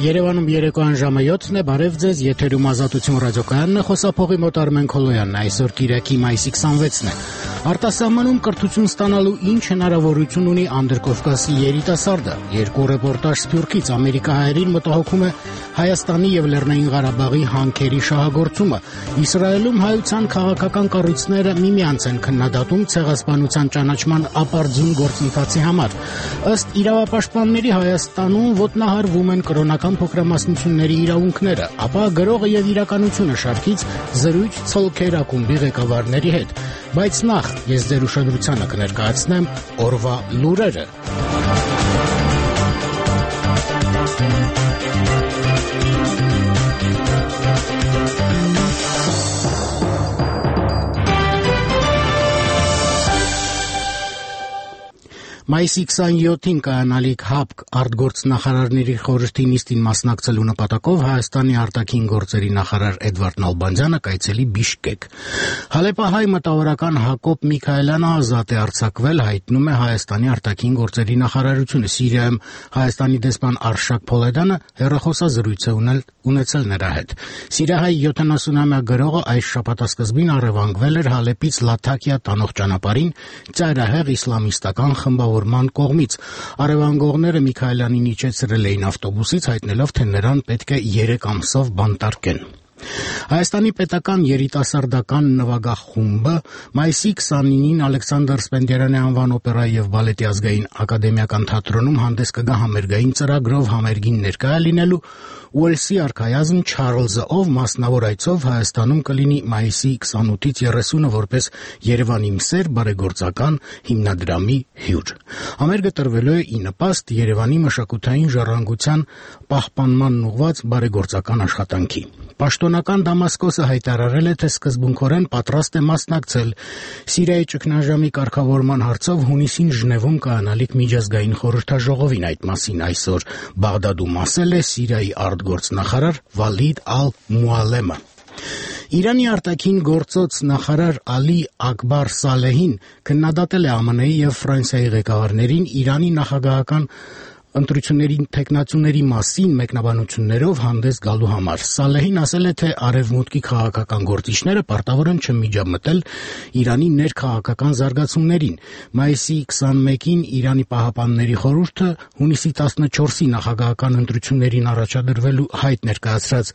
Երևանում երեկոյան ժամը 7-ն է, բարև ձեզ, եթերում Ազատություն ռադիոկայանն է, խոսափողի մոտ Արմեն Քոլոյանն է, այսօր Կիրակի մայիսի 26-ն է։ Արտասահմանում կրթություն ստանալու ինչ հնարավորություն ունի Անդրկովկասի երիտասարդը։ Երկու ռեպորտաժ Սփյուռքից ամերիկահայերին մտահոգում է Հայաստանի եւ Լեռնային Ղարաբաղի հանքերի շահագործումը։ Իսրայելում հայության քաղաքական կառույցները միմյանց են քննադատում ցեղասպանության ճանաչման ապարդյուն գործընթացի համար։ Ըստ իրավապաշտպանների Հայաստանում ոտնահարվում են կրոնական փոքրամասնությունների իրավունքները, ապա գրողը եւ իրականությունը շարքից զրույց ցոլքեր ակումբի ղեկավարների հետ։ Բայց նախ ես ձեր ուշադրությանը կներկայացնեմ օրվա լուրերը։ Մայիսի 27-ին կայանալիք ՀԱՊԿ արտգործնախարարների խորհրդի նիստին մասնակցելու նպատակով Հայաստանի արտաքին գործերի նախարար Էդվարդ Նալբանդյանը կայցելի Բիշկեք։ Հալեպահայ մտավորական Հակոբ Միքայելյանը ազատ է արձակվել, հայտնում է Հայաստանի արտաքին գործերի նախարարությունը։ Սիրիայում Հայաստանի դեսպան Արշակ Փոլեդյանը հեռախոսազրույց է ունեցել նրա հետ։ Սիրիահայ 70-ամյա գրողը այս շաբաթասկզբին առևանգվել էր Հալեպից Լաթաքիա տանող ճանապարհին ծայրահեղ իսլամիստական խմբավորման կողմից։ Առևանգողները Միքայելյանին իջեցրել էին ավտոբուսից, հայտնելով, թե նրան պետք է 3 ամսով բանտարկեն։ Հայաստանի պետական երիտասարդական նվագախ խումբը մայիսի 29-ին Ալեքսանդր Սպենդիարյանի անվան օպերայի եւ բալետի ազգային ակադեմիական թատրոնում հանդես կգա համերգային ծրագրով համերգին ներկայ լինելու Ուելսի արքայազն Չարլզը, ով մասնավոր այցով Հայաստանում կլինի մայիսի 28-ից 30-ը որպես Երևանի Մսեր բարեգործական հիմնադրամի հյուր։ Համերգը տրվելու է ի նպաստ Երևանի մշակութային ժառանգության պահպանմանն ուղղված բարեգործական աշխատանքի։ Պաշտոնական Դամասկոսը հայտարարել է, թե սկզբունքորեն պատրաստ է մասնակցել Սիրիայի ճգնաժամի կարգավորման հարցով հունիսին Ժնևում կայանալիք միջազգային խորհրդաժողովին։ Այդ մասին այսօր Բաղդադում ասել է Սիրիայի արտգործնախարար Վալիդ Ալ-Մուալեմը։ Իրանի արտաքին գործոց նախարար Ալի Ակբար Սալեհին քննադատել է ԱՄՆ-ի եւ Ֆրանսիայի ղեկավարներին Իրանի նախագահական ընտրությունների թեկնածուների մասին մեկնաբանություններով հանդես գալու համար։ Սալեհին ասել է, թե արևմուտքի քաղաքական գործիչները պարտավոր են չմիջամտել Իրանի ներքաղաքական զարգացումներին։ Մայիսի 21-ին Իրանի Պահապանների խորհուրդը հունիսի 14-ի նախագահական ընտրություններին առաջադրվելու հայտ ներկայացրած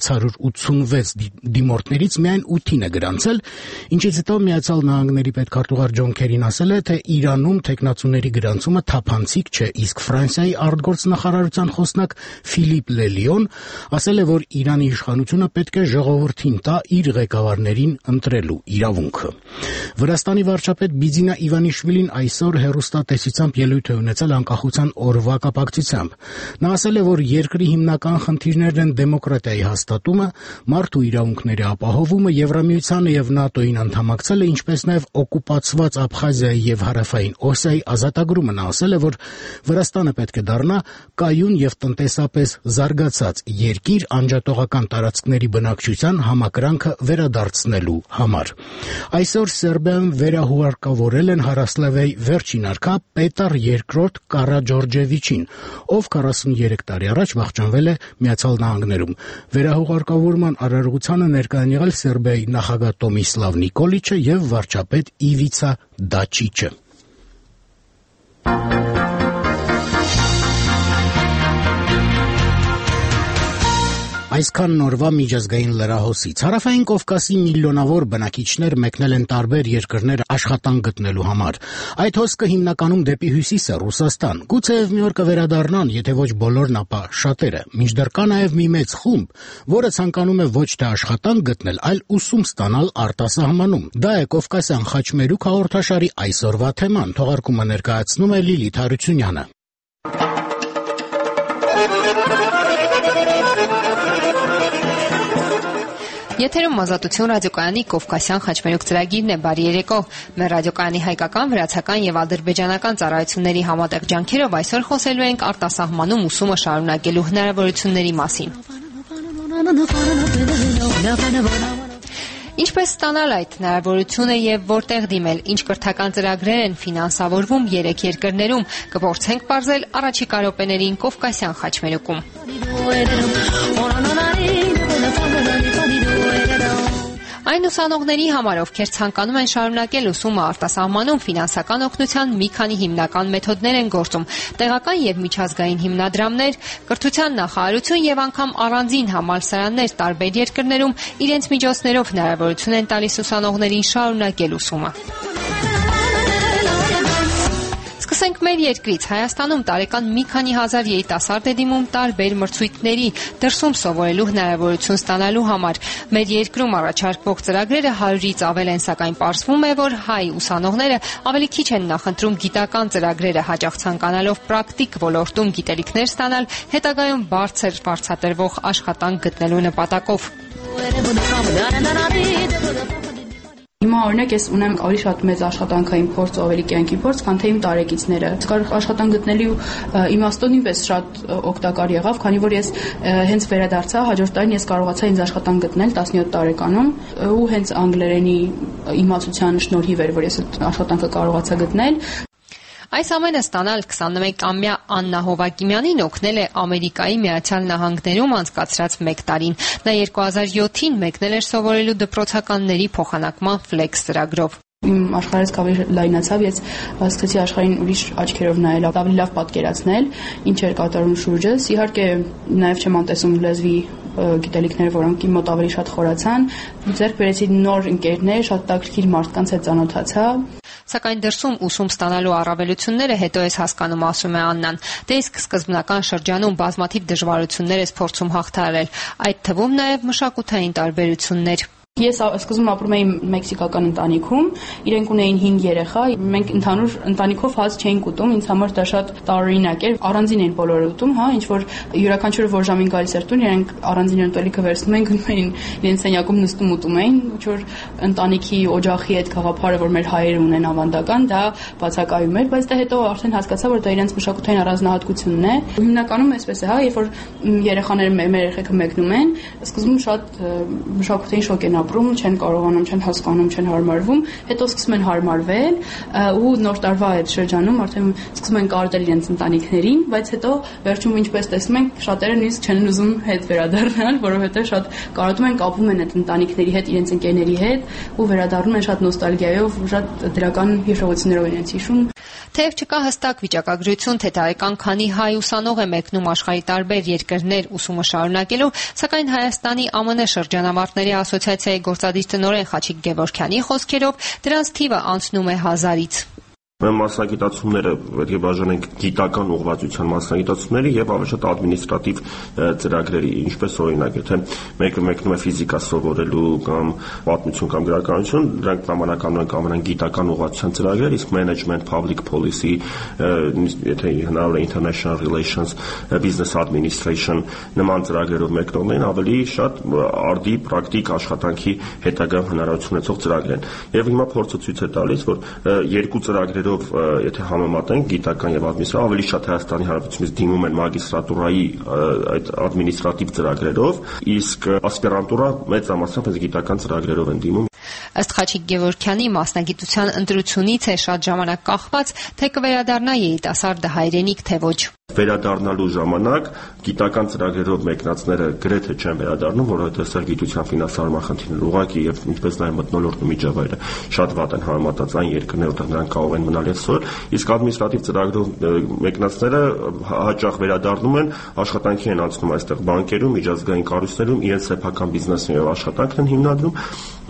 686 դիմորդներից միայն 8-ին է գրանցել, ինչից հետո Միացյալ Նահանգների պետքարտուղար Ջոն Քերին ասել է, թե Իրանում թեկնածուների գրանցումը թափանցիկ չէ, իսկ Ֆրանսիայի արտգործնախարարության խոսնակ Ֆիլիպ Լելիոն ասել է, որ Իրանի իշխանությունը պետք է ժողովրդին տա իր ղեկավարներին ընտրելու իրավունքը։ Վրաստանի վարչապետ Բիձինա Իվանիշվիլին այսօր հեռուստատեսությամբ ելույթ է ունեցել անկախության օրվա կապակցությամբ։ Նա ասել է, որ երկրի հիմնական խնդիրներն են դեմոկրատիայի հաստատումը, մարդու իրավունքների ապահովումը, Եվրամիությանը եւ ՆԱՏՕ-ին անդամակցելը, ինչպես նաեւ օկուպացված Աբխազիայի եւ Հարավային Օսիայի ազատագրումը։ Նա ասել է, որ Վրաստանը պետք է դառնա կայուն եւ տնտեսապես զարգացած երկիր անջատողական տարածքների բնակչության համակրանքը վերադարձնելու համար։ Այսօր Սերբիայում վերահուարկավորել են Հարասլավիայի վերջին արքա Պետար II Կարաջորջևիչին, ով 43 տարի առաջ վախճանվել է Միացյալ Նահանգներում։ Վերահուղարկավորման արարողությանը ներկայ են եղել Սերբիայի նախագահ Տոմիսլավ Նիկոլիչը եւ վարչապետ Իվիցա Դաչիչը։ Այսքան նորվա միջազգային լրահոսից։ Հարավային Կովկասի միլիոնավոր բնակիչներ մեկնել են տարբեր երկրներ աշխատանք գտնելու համար։ Այդ հոսքը հիմնականում դեպի հյուսիս է, Ռուսաստան։ Գուցեև մի օր կվերադառնան, եթե ոչ բոլորն, ապա շատերը։ Մինչդեռ կա նաև մի մեծ խումբ, որը ցանկանում է ոչ թե աշխատանք գտնել, այլ ուսում ստանալ արտասահմանում։ Դա է Կովկասյան խաչմերուկ հաղորդաշարի այսօրվա թեման։ Թողարկումը ներկայացնում է Լիլիթ Հարությունյանը։ Եթերում Ազատություն ռադիոկայանի Կովկասյան խաչմերուկ ծրագիրն է։ Բարի երեկո։ Մեր ռադիոկայանի հայկական, վրացական եւ ադրբեջանական ծառայությունների համատեղ ջանքերով այսօր խոսելու ենք արտասահմանում ուսումը շարունակելու հնարավորությունների մասին։ Ինչպես ստանալ այդ հնարավորությունը եւ որտեղ դիմել, ինչ կրթական ծրագրեր են ֆինանսավորվում 3 երկրներում, կփորձենք բարձել առաջիկա րոպեներին Կովկասյան խաչմերուկում։ Այն ուսանողների համար, ովքեր ցանկանում են շարունակել ուսումը արտասահմանում, ֆինանսական օգնության մի քանի հիմնական մեթոդներ են գործում՝ տեղական եւ միջազգային հիմնադրամներ, կրթության նախարարություն եւ անգամ առանձին համալսարաններ տարբեր երկրներում իրենց միջոցներով հնարավորություն են տալիս ուսանողներին շարունակել ուսումը։ Սկսենք մեր երկրից։ Հայաստանում տարեկան մի քանի հազար երիտասարդ է դիմում տարբեր մրցույթների դրսում սովորելու հնարավորություն ստանալու համար։ Մեր երկրում առաջարկվող ծրագրերը 100-ից ավել են, սակայն պարզվում է, որ հայ ուսանողները ավելի քիչ են նախընտրում գիտական ծրագրերը, հաճախ ցանկանալով պրակտիկ ոլորտում գիտելիքներ ստանալ, հետագայում բարձր վարձատրվող աշխատանք գտնելու նպատակով։ Հիմա օրինակ ես ունեմ ավելի շատ մեծ աշխատանքային փորձ, ավելի կյանքի փորձ, քան թե իմ տարեկիցները։ Կարող աշխատանք գտնելու իմաստով նույնպես շատ օգտակար եղավ, քանի որ ես հենց վերադարձա, հաջորդ տարին ես կարողացա ինձ աշխատանք գտնել 17 տարեկանում, ու հենց անգլերենի իմացության շնորհիվ էր, որ ես այդ աշխատանքը կարողացա գտնել։ Այս ամենը ստանալ 21-ամյա Աննա Հովակիմյանին օգնել է Ամերիկայի Միացյալ Նահանգներում անցկացրած 1 տարին։ Նա 2007-ին մեկնել էր սովորելու դպրոցականների փոխանակման Flex ծրագրով։ Իմ աշխարհից ավելի լայնացավ, ես սկսեցի աշխարհին ուրիշ աչքերով նայել, ավելի լավ պատկերացնել, ինչ էր կատարում շուրջս։ Իհարկե, նաև չեմ անտեսում լեզվի գիտելիքները, որոնք իմ մոտ ավելի շատ խորացան։ Ձեռք բերեցի նոր ընկերներ, շատ տակրկիր մարդկանց հետ ծանոթացա։ Սակայն դրսում ուսում ստանալու առավելությունները հետո ես հասկանում, ասում է Աննան։ Դե իսկ սկզբնական շրջանում բազմաթիվ դժվարություններ ես փորձում հաղթահարել, այդ թվում նաև մշակութային տարբերություններ։ Ես սկզբում ապրում էի մեքսիկական ընտանիքում, իրենք ունեին 5 երեխա, մենք ընդհանուր ընտանիքով հաց չէինք ուտում, ինձ համար դա շատ տարօրինակ էր, առանձին էին բոլորը ուտում, հա, ինչ որ յուրաքանչյուրը որ ժամին գալիս էր տուն, իրենք առանձին ուտելիքը վերցնում էին, գնում էին իրենց սենյակում նստում ուտում էին, ինչ որ ընտանիքի օջախի այդ գաղափարը, որ մեր հայերը ունեն ավանդական, դա բացակայում էր, բայց դա հետո արդեն հասկացա, որ դա իրենց մշակութային առանձնահատկությունն է։ Հիմնականում այսպես է, հա, երբ որ երեխաները մեր երեխեքը մեկնում են, սկզբում շատ մշակութային շոկ են ապրում, չեն կարողանում, չեն հասկանում, չեն հարմարվում, հետո սկսում են հարմարվել ու նոր տարվա այդ շրջանում արդեն սկսում են կարոտել իրենց ընտանիքներին, բայց հետո վերջում ինչպես տեսնում ենք, շատերը նույնիսկ չեն ուզում հետ վերադառնալ, որովհետև շատ կարոտում են, կապվում են այդ ընտանիքների հետ, իրենց ընկերների հետ ու վերադառնում են շատ նոստալգիայով, շատ դրական հիշողություններով իրենց հիշում։ Թեև չկա հստակ վիճակագրություն, թե տարեկան քանի հայ ուսանող է մեկնում աշխարհի տարբեր երկրներ ուսումը շարունակելու, սակայն Հայաստանի ԱՄՆ շրջանավարտների ասոցիացիայի գործադիր տնօրեն Խաչիկ Գևորգյանի խոսքերով դրանց թիվը անցնում է 1000-ից։ Մեր մասնագիտացումները պետք է բաժանենք գիտական ուղղվածության մասնագիտացումների եւ ավելի շատ ադմինիստրատիվ ծրագրերի, ինչպես օրինակ, եթե մեկը մեկնում է ֆիզիկա սովորելու կամ պատմություն կամ գրականություն, դրանք նմանականորեն կամ նրանք գիտական ուղղվածության ծրագրեր, իսկ management, public policy, եթե հնարավոր է international relations, business administration նման ծրագրերով մեկնողներին ավելի շատ արդի պրակտիկ աշխատանքի հետագա հնարավորություն ունեցող ծրագրեր են։ Եվ հիմա փորձը ցույց է տալիս, որ երկու ծրագրերով եթե համեմատենք գիտական եւ ադմինիստրատիվ, ավելի շատ Հայաստանի Հանրապետությունից դիմում են մագիստրատուրայի այդ ադմինիստրատիվ ծրագրերով, իսկ ասպիրանտուրա մեծամասնությամբ գիտական ծրագրերով են դիմում։ Ըստ Խաչիկ Գևորգյանի մասնագիտության ընտրությունից է շատ ժամանակ կախված, թե կվերադառնա երիտասարդը հայրենիք, թե ոչ։ Վերադառնալու ժամանակ գիտական ծրագրերով մեկնածները գրեթե չեն վերադառնում, որովհետև սա գիտության ֆինանսավորման խնդիրներ ուղղակի եւ ինչպես նաեւ մթնոլորտի միջավայրը շատ վատ են համեմատած այն երկրներով, որտեղ նրանք կարող են մնալ այսօր, իսկ ադմինիստրատիվ ծրագրերով մեկնածները հաճախ վերադառնում են, աշխատանքի են անցնում այստեղ բանկերում, միջազգային կառույցներում, իրենց սեփական բիզնեսներով աշխատանքն են հիմնադրում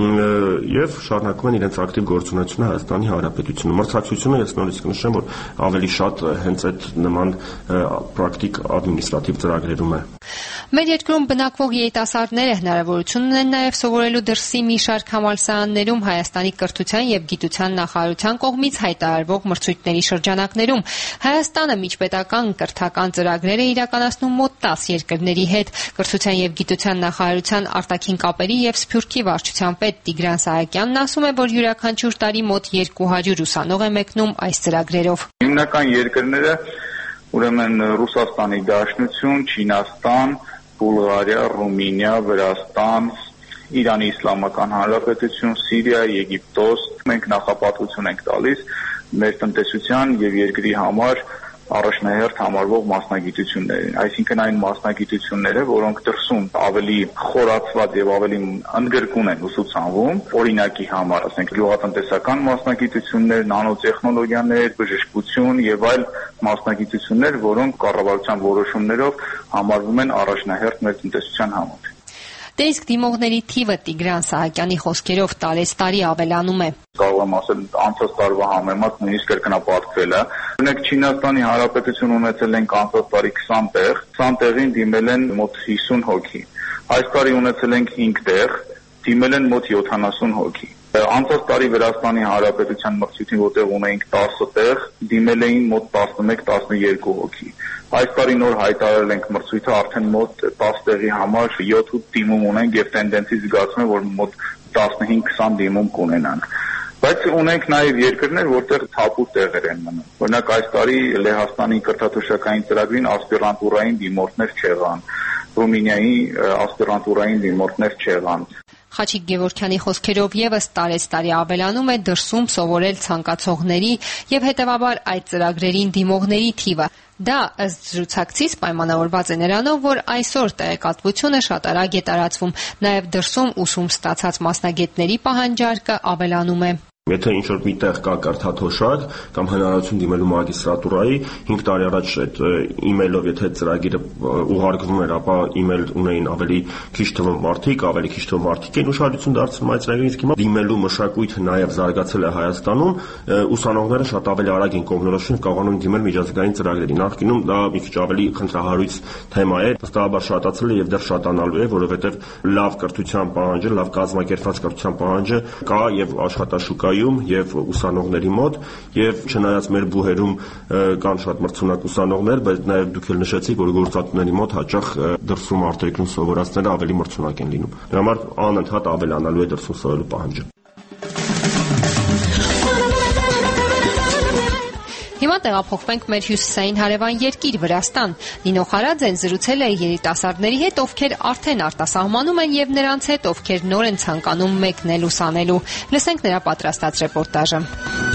եւ շարունակում են իրենց ակտիվ գործունեությունը Հայաստանի Հանրապետությունում։ Մրցակցությունը ես նորից կնշեմ, որ ավելի շատ հենց այդ նման պրակտիկ ադմինիստրատիվ ծրագրերում է։ Մեր երկրում բնակվող երիտասարդները հնարավորություն ունեն նաև սովորելու դրսի մի շարք համալսարաններում Հայաստանի կրթության եւ գիտության նախարարության կողմից հայտարարվող մրցույթների շրջանակներում։ Հայաստանը միջպետական կրթական ծրագրեր է իրականացնում մոտ 10 երկրների հետ։ Կրթության եւ գիտության նախարարության արտաքին կապերի եւ Սփյուռքի վարչության պետ Տիգրան Սահակյանն ասում է, որ յուրաքանչյուր տարի մոտ 200 ուսանող է մեկնում այս ծրագրերով։ Հիմնական երկրները ուրեմն Ռուսաստանի Դաշնություն, Չինաստան, Բուլղարիա, Ռումինիա, Վրաստան, Իրանի Իսլամական Հանրապետություն, Սիրիա, Եգիպտոս, մենք նախապատվություն ենք տալիս մեր տնտեսության եւ երկրի համար առաջնահերթ համարվող մասնագիտություններին, այսինքն այն մասնագիտությունները, որոնք դրսում ավելի խորացված եւ ավելի ընդգրկուն են ուսուցանվում, օրինակի համար, ասենք գյուղատնտեսական մասնագիտություններ, նանոտեխնոլոգիաներ, բժշկություն եւ այլ մասնագիտություններ, որոնք կառավարության որոշումներով համարվում են առաջնահերթ մեր տնտեսության համար։ Դե իսկ դիմողների թիվը Տիգրան Սահակյանի խոսքերով տարեցտարի ավելանում է։ Կարող եմ ասել անցած տարվա համեմատ նույնիսկ կրկնապատկվել է։ Օրինակ Չինաստանի Հանրապետություն ունեցել ենք անցած տարի 20 տեղ, 20 տեղին դիմել են մոտ 50 հոգի։ Այս տարի ունեցել ենք 5 տեղ, դիմել են մոտ 70 հոգի։ Անցած տարի Վրաստանի Հանրապետության մրցույթին, որտեղ ունեինք 10 տեղ, դիմել էին մոտ 11-12 հոգի։ Այս տարի նոր հայտարարել ենք մրցույթը արդեն մոտ 10 տեղի համար 7-8 դիմում ունենք եւ տենդենսի զգացում է, որ մոտ 15-20 դիմում կունենանք։ Բայց ունենք նաեւ երկրներ, որտեղ թափուր տեղեր են մնում։ Օրինակ այս տարի Լեհաստանի կրթաթոշակային ծրագրին ասպիրանտուրային դիմորդներ չեղան, Ռումինիայի ասպիրանտուրային դիմորդներ չեղան։ Խաչիկ Գևորգյանի խոսքերով եւս տարեցտարի ավելանում է դրսում սովորել ցանկացողների եւ հետեւաբար այդ ծրագրերին դիմողների թիվը։ Դա ըստ զրուցակցից պայմանավորված է նրանով, որ այսօր տեղեկատվությունը շատ արագ է տարածվում, նաեւ դրսում ուսում ստացած մասնագետների պահանջարկը ավելանում է։ Եթե ինչ-որ մի տեղ կա կրթաթոշակ կամ հնարավորություն դիմելու մագիստրատուրայի, 5 տարի առաջ այդ email-ով եթե ծրագիրը ուղարկվում էր, ապա email ունեին ավելի քիչ թվով մարդիկ, ավելի քիչ թվով մարդիկ են ուշադրություն դարձնում այդ ծրագրին, իսկ հիմա դիմելու մշակույթը նաև զարգացել է Հայաստանում, ուսանողները շատ ավելի արագ են կողմնորոշվում, կարողանում են դիմել միջազգային ծրագրերի։ Նախկինում դա մի քիչ ավելի խնդրահարույց թեմա է, վստահաբար շատացել է եւ դեռ շատանալու է, որովհետեւ լավ կրթության պահանջը, լավ կազմակերպված կրթության պահանջը կա եւ աշխատաշուկա եւ ուսանողների մոտ եւ չնայած մեր բուհերում կան շատ մրցունակ ուսանողներ, բայց նաեւ դուք էլ նշեցիք, որ գործատուների մոտ հաճախ դրսում արտերկրում սովորածները ավելի մրցունակ են լինում։ Դրա համար անընդհատ ավելանալու է դրսում սովորելու պահանջը։ Հիմա տեղափոխվենք մեր հյուսիսային հարևան երկիր Վրաստան։ Նինո Խարաձեն զրուցել է երիտասարդների հետ, ովքեր արդեն արտասահմանում են եւ նրանց հետ, ովքեր նոր են ցանկանում մեկնել ուսանելու։ Լսենք նրա պատրաստած ռեպորտաժը։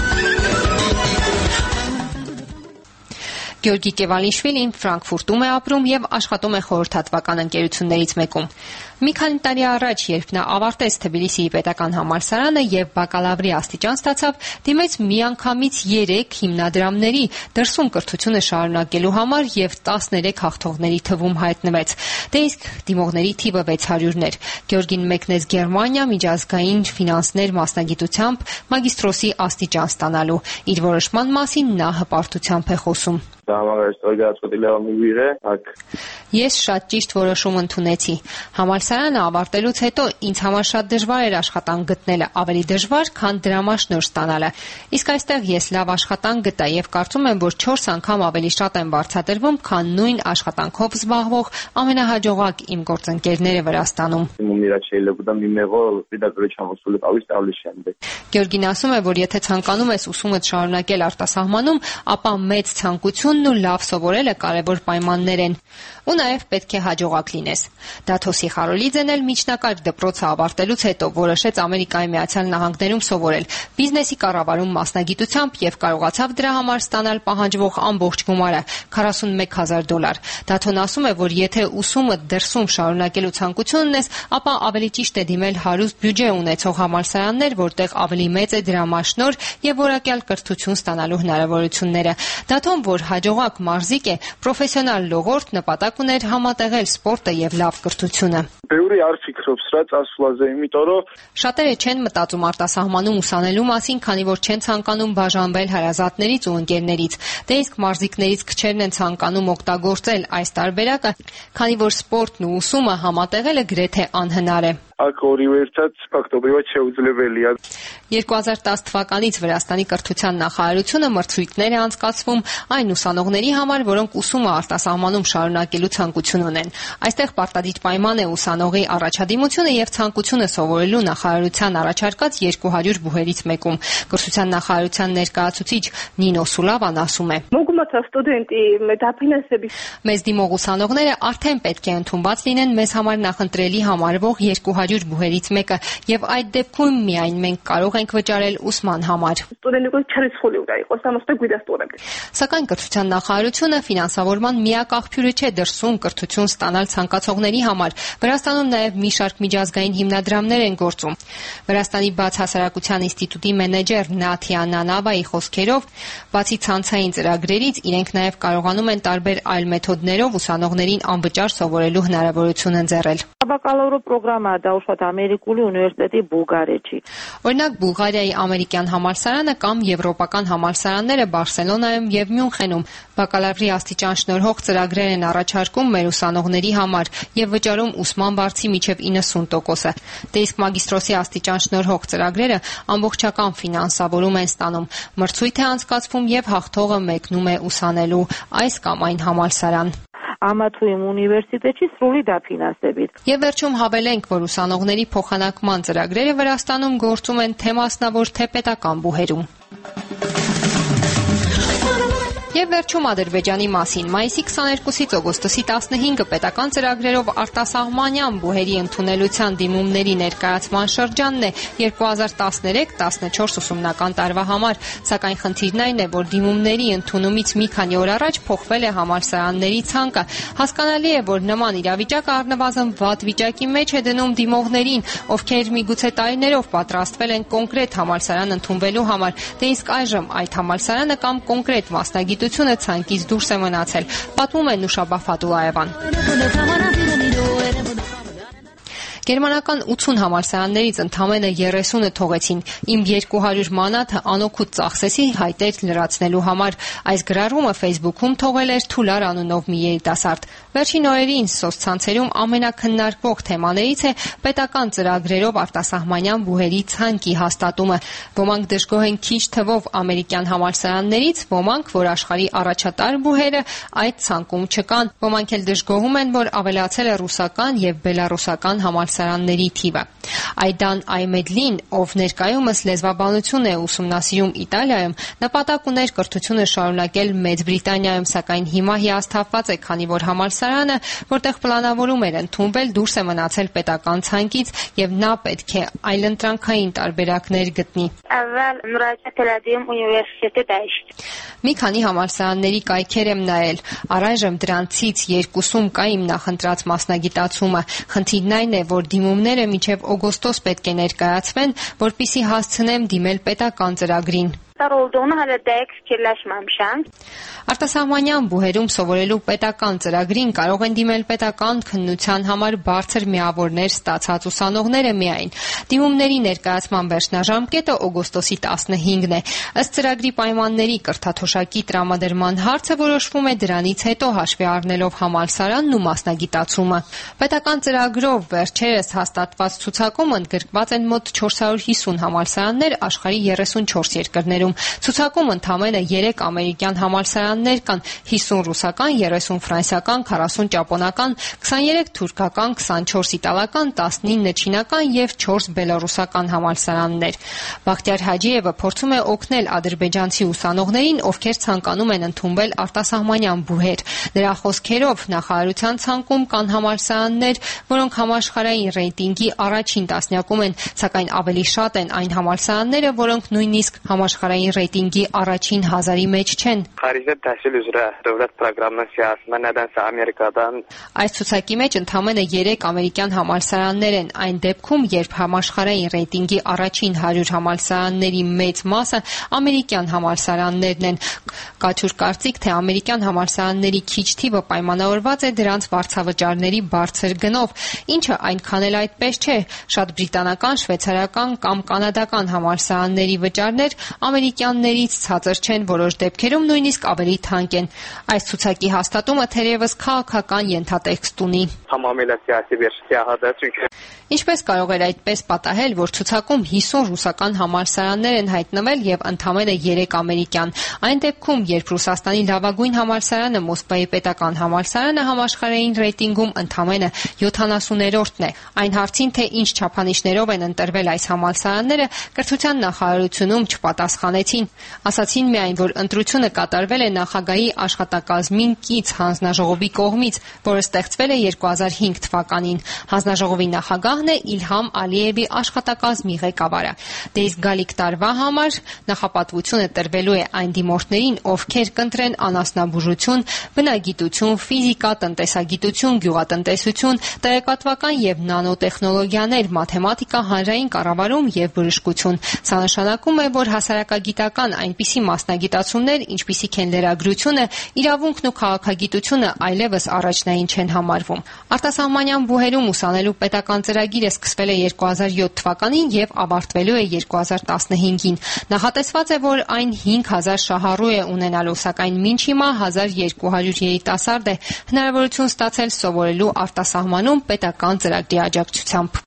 Գյորգի Կևալիշվիլին Ֆրանկֆուրտում է ապրում եւ աշխատում է խորհրդատվական ընկերություններից մեկում։ Մի քանի տարի առաջ, երբ նա ավարտեց Թբիլիսիի պետական համալսարանը եւ բակալավրի աստիճան ստացավ, դիմեց միանգամից 3 հիմնադրամների դրսում կրթությունը շարունակելու համար եւ 13 հաղթողների թվում հայտնվեց։ Դե իսկ դիմողների թիվը 600-ն էր։ Գյորգին մեկնեց Գերմանիա միջազգային ֆինանսներ մասնագիտությամբ մագիստրոսի աստիճան ստանալու։ Իր որոշման մասին նա հպարտությամբ է խոսում։ Ես շատ ճիշտ որոշում ընդունեցի։ Համալսարանը ավարտելուց հետո ինձ համար շատ դժվար էր աշխատանք գտնելը, ավելի դժվար, քան դրամաշնորհ ստանալը։ Իսկ այստեղ ես լավ աշխատանք գտա եւ կարծում եմ, որ 4 անգամ ավելի շատ են վարձատրվում, քան նույն աշխատանքով զբաղվող ամենահաջողակ իմ գործընկերները Վրաստանում։ Գյորգին ասում է, որ եթե ցանկանում ես ուսումդ շարունակել արտասահմանում, ապա մեծ ցանկությունն ու լավ սովորելը կարևոր պայմաններ են։ Ու նաև պետք է հաջողակ լինես։ Դաթոսի Խարոլիձեն էլ միջնակարգ դպրոցը ավարտելուց հետո որոշեց Ամերիկայի Միացյալ Նահանգներում սովորել բիզնեսի կառավարում մասնագիտությամբ եւ կարողացավ դրա համար ստանալ պահանջվող ամբողջ գումարը $41,000։ Դաթոն ասում է, որ եթե ուսումը դրսում շարունակելու ցանկություն ունես, ապա ավելի ճիշտ է դիմել հարուստ բյուջե ունեցող համալսարաններ, որտեղ ավելի մեծ է դրամաշնորհ եւ որակյալ կրթություն ստանալու հնարավորությունները։ Դաթոն, որ հաջողակ մարզիկ է, պրոֆեսիոնալ լողորդ, նպատակ ուներ համատեղել սպորտը եւ լավ կրթությունը։ Շատերը չեն մտածում արտասահմանում ուսանելու մասին, քանի որ չեն ցանկանում բաժանվել հարազատներից ու ընկերներից։ Դե իսկ մարզիկներից քչերն են ցանկանում օգտագործել այս տարբերակը, քանի որ սպորտն ու ուսումը համատեղելը գրեթե անհնար է։ 2010 թվականից Վրաստանի կրթության նախարարությունը մրցույթներ է անցկացվում այն ուսանողների համար, որոնք ուսումը արտասահմանում շարունակելու ցանկություն ունեն։ Այստեղ պարտադիր պայման է ուսանողի առաջադիմությունը եւ ցանկությունը սովորելու նախարարության առաջարկած 200 բուհերից մեկում։ Կրթության նախարարության ներկայացուցիչ Նինո Սուլավան ասում է. Մեզ դիմող ուսանողները արդեն պետք է ընդունված լինեն մեզ համար նախընտրելի համարվող 200 100 բուհերից մեկը, եւ այդ դեպքում միայն մենք կարող ենք վճարել ուսման համար։ Սակայն կրթության նախարարությունը ֆինանսավորման միակ աղբյուրը չէ դրսում կրթություն ստանալ ցանկացողների համար։ Վրաստանում նաև մի շարք միջազգային հիմնադրամներ են գործում։ Վրաստանի բաց հասարակության ինստիտուտի մենեջեր Նաթիա Նանավայի խոսքերով, բացի ցանցային ծրագրերից, իրենք նաև կարողանում են տարբեր այլ մեթոդներով ուսանողներին անվճար սովորելու հնարավորություն ընձեռել։ Օրինակ Բուլղարիայի ամերիկյան համալսարանը կամ եվրոպական համալսարանները Բարսելոնայում եւ Մյունխենում բակալավրի աստիճան շնորհող ծրագրեր են առաջարկում մեր ուսանողների համար եւ վճարում ուսման վարձի մինչեւ 90%-ը։ Դե իսկ մագիստրոսի աստիճան շնորհող ծրագրերը ամբողջական ֆինանսավորում են ստանում։ Մրցույթ է անցկացվում եւ հաղթողը մեկնում է ուսանելու այս կամ այն համալսարան։ Եվ վերջում հավելենք, որ ուսանողների փոխանակման ծրագրերը Վրաստանում գործում են թե մասնավոր, թե պետական բուհերում։ Եվ վերջում Ադրբեջանի մասին։ Մայիսի 22-ից օգոստոսի 15-ը պետական ծրագրերով արտասահմանյան բուհերի ընդունելության դիմումների ներկայացման շրջանն է 2013-14 ուսումնական տարվա համար, սակայն խնդիրն այն է, որ դիմումների ընդունումից մի քանի օր առաջ փոխվել է համալսարանների ցանկը։ Հասկանալի է, որ նման իրավիճակը առնվազն վատ վիճակի մեջ է դնում դիմողներին, ովքեր միգուցե տարիներով պատրաստվել են կոնկրետ համալսարան ընդունվելու համար, դե իսկ այժմ այդ համալսարանը կամ կոնկրետ մասնագիտությունը ցանկից դուրս է մնացել, պատմում է Նուշաբա Ֆատուլաևան։ Գերմանական 80 համալսարաններից ընդամենը 30-ը թողեցին։ Իմ 200 մանաթը անօգուտ ծախսեցի հայտեր լրացնելու համար։ Այս գրառումը Facebook-ում թողել էր Թուլար անունով մի երիտասարդ։ Վերջին օրերին սոցցանցերում ամենակննարկվող թեմաներից է պետական ծրագրերով արտասահմանյան բուհերի ցանկի հաստատումը։ Ոմանք դժգոհ են քիչ թվով ամերիկյան համալսարաններից, ոմանք, որ աշխարհի առաջատար բուհերը այդ ցանկում չկան։ Ոմանք էլ դժգոհում են, որ ավելացել է ռուսական եւ բելարուսական համալսարանների թիվը։ Այդան Այմեդլին, ով ներկայումս լեզվաբանություն է ուսումնասիրում Իտալիայում, նպատակ ուներ կրթությունը շարունակել Մեծ Բրիտանիայում, սակայն հիմա հիասթափված է, քանի որ համալսարանը, որտեղ պլանավորում էր ընդունվել, դուրս է մնացել պետական ցանկից եւ նա պետք է այլընտրանքային տարբերակներ գտնի։ Մի քանի համալսարանների կայքեր եմ նայել։ Առայժմ դրանցից 2-ում կա իմ նախընտրած մասնագիտացումը։ Խնդիրն այն է, որ դիմումները մինչև օգոստոս պետք է ներկայացվեն, որպեսզի հասցնեմ դիմել պետական ծրագրին։ Արտասահմանյան բուհերում սովորելու պետական ծրագրին կարող են դիմել պետական քննության համար բարձր միավորներ ստացած ուսանողները միայն։ Դիմումների ներկայացման վերջնաժամկետը օգոստոսի 15-ն է։ Ըստ ծրագրի պայմանների կրթաթոշակի տրամադրման հարցը որոշվում է դրանից հետո հաշվի առնելով համալսարանն ու մասնագիտացումը։ Պետական ծրագրով վերջերս հաստատված ցուցակում ընդգրկված են մոտ 450 համալսարաններ աշխարհի 34 երկրներում։ Ցուցակում ընդամենը 3 ամերիկյան համալսարաններ կան՝ 50 ռուսական, 30 ֆրանսիական, 40 ճապոնական, 23 թուրքական, 24 իտալական, 19 չինական եւ 4 բելարուսական համալսարաններ։ Բախտիար Հաջիևը փորձում է օգնել ադրբեջանցի ուսանողներին, ովքեր ցանկանում են ընդունվել արտասահմանյան բուհեր։ Նրա խոսքերով նախարարության ցանկում կան համալսարաններ, որոնք համաշխարհային ռեյտինգի առաջին տասնյակում են, սակայն ավելի շատ են այն համալսարանները, որոնք նույնիսկ համաշխարհային ռեյտինգի առաջին 1000-ի մեջ չեն։ Այս ցուցակի մեջ ընդամենը 3 ամերիկյան համալսարաններ են, այն դեպքում, երբ համաշխարհային ռեյտինգի առաջին 100 համալսարանների մեծ մասը ամերիկյան համալսարաններն են։ Կա ջուր կարծիք, թե ամերիկյան համալսարանների քիչ թիվը պայմանավորված է դրանց վարձավճարների բարձր գնով, ինչը այնքան էլ այդպես չէ։ Շատ բրիտանական, շվեյցարական կամ կանադական համալսարանների վճարներ ամերիկյաններից ցածր չեն, որոշ դեպքերում նույնիսկ ավելի թանկ են։ Այս ցուցակի հաստատումը թերևս քաղաքական ենթատեքստ ունի։ Ինչպես կարող էր այդպես պատահել, որ ցուցակում 50 ռուսական համալսարաններ են հայտնվել եւ ընդամենը 3 ամերիկյան։ Այն դեպքում, երբ Ռուսաստանի լավագույն համալսարանը Մոսկվայի պետական համալսարանը համաշխարհային ռեյտինգում ընդամենը 70-րդն է։ Այն հարցին, թե ինչ չափանիշներով են ընտրվել այս համալսարանները, կրթության նախարարությունում չպատասխանեց սահմանեցին։ Ասացին միայն, որ ընտրությունը կատարվել է նախագահի աշխատակազմին կից հանձնաժողովի կողմից, որը ստեղծվել է 2005 թվականին։ Հանձնաժողովի նախագահն է Իլհամ Ալիևի աշխատակազմի ղեկավարը։ Դե իսկ գալիք տարվա համար նախապատվությունը տրվելու է այն դիմորդներին, ովքեր կընտրեն անասնաբուժություն, բնագիտություն, ֆիզիկա, տնտեսագիտություն, գյուղատնտեսություն, տեղեկատվական եւ նանոտեխնոլոգիաներ, մաթեմատիկա, հանրային կառավարում եւ բժշկություն։ Սա նշանակում է, որ հասարակագիտական այնպիսի մասնագիտացումներ, ինչպիսիք են լրագրությունը, իրավունքն ու քաղաքագիտությունը այլևս առաջնային չեն համարվում։ Արտասահմանյան բուհերում ուսանելու պետական ծրագիրը սկսվել է 2007 թվականին եւ ավարտվելու է 2015-ին։ Նախատեսված է, որ այն 5000 շահառու է ունենալու, սակայն մինչ հիմա 1200 երիտասարդ է հնարավորություն ստացել սովորելու արտասահմանում պետական ծրագրի աջակցությամբ։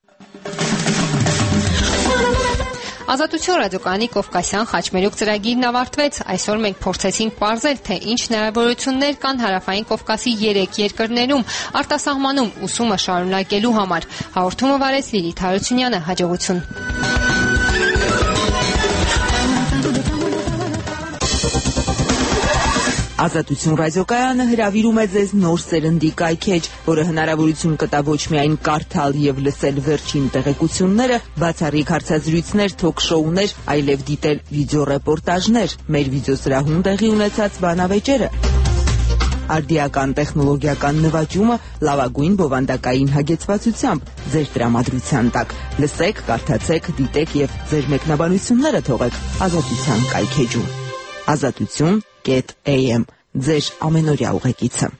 Ազատություն ռադիոկայանի Կովկասյան խաչմերուկ ծրագիրն ավարտվեց։ Այսօր մենք փորձեցինք պարզել, թե ինչ հնարավորություններ կան Հարավային Կովկասի 3 երկրներում արտասահմանում ուսումը շարունակելու համար։ Հաղորդումը վարեց Լիլիթ Հարությունյանը։ Հաջողություն։ Ազատություն ռադիոկայանը հրավիրում է ձեզ նոր սերնդի կայքեջ, որը հնարավորություն կտա ոչ միայն կարդալ եւ լսել վերջին տեղեկությունները, բացառիկ հարցազրույցներ, թոք-շոուներ, այլև դիտել վիդեոռեպորտաժներ, մեր վիդեոսրահում տեղի ունեցած բանավեճերը, արդիական տեխնոլոգիական նվաճումը լավագույն բովանդակային հագեցվածությամբ ձեր տրամադրության տակ։ Լսեք, կարդացեք, դիտեք եւ ձեր մեկնաբանությունները թողեք Ազատության կայքեջում։ Ազատություն.am ձեր ամենօրյա ուղեկիցը։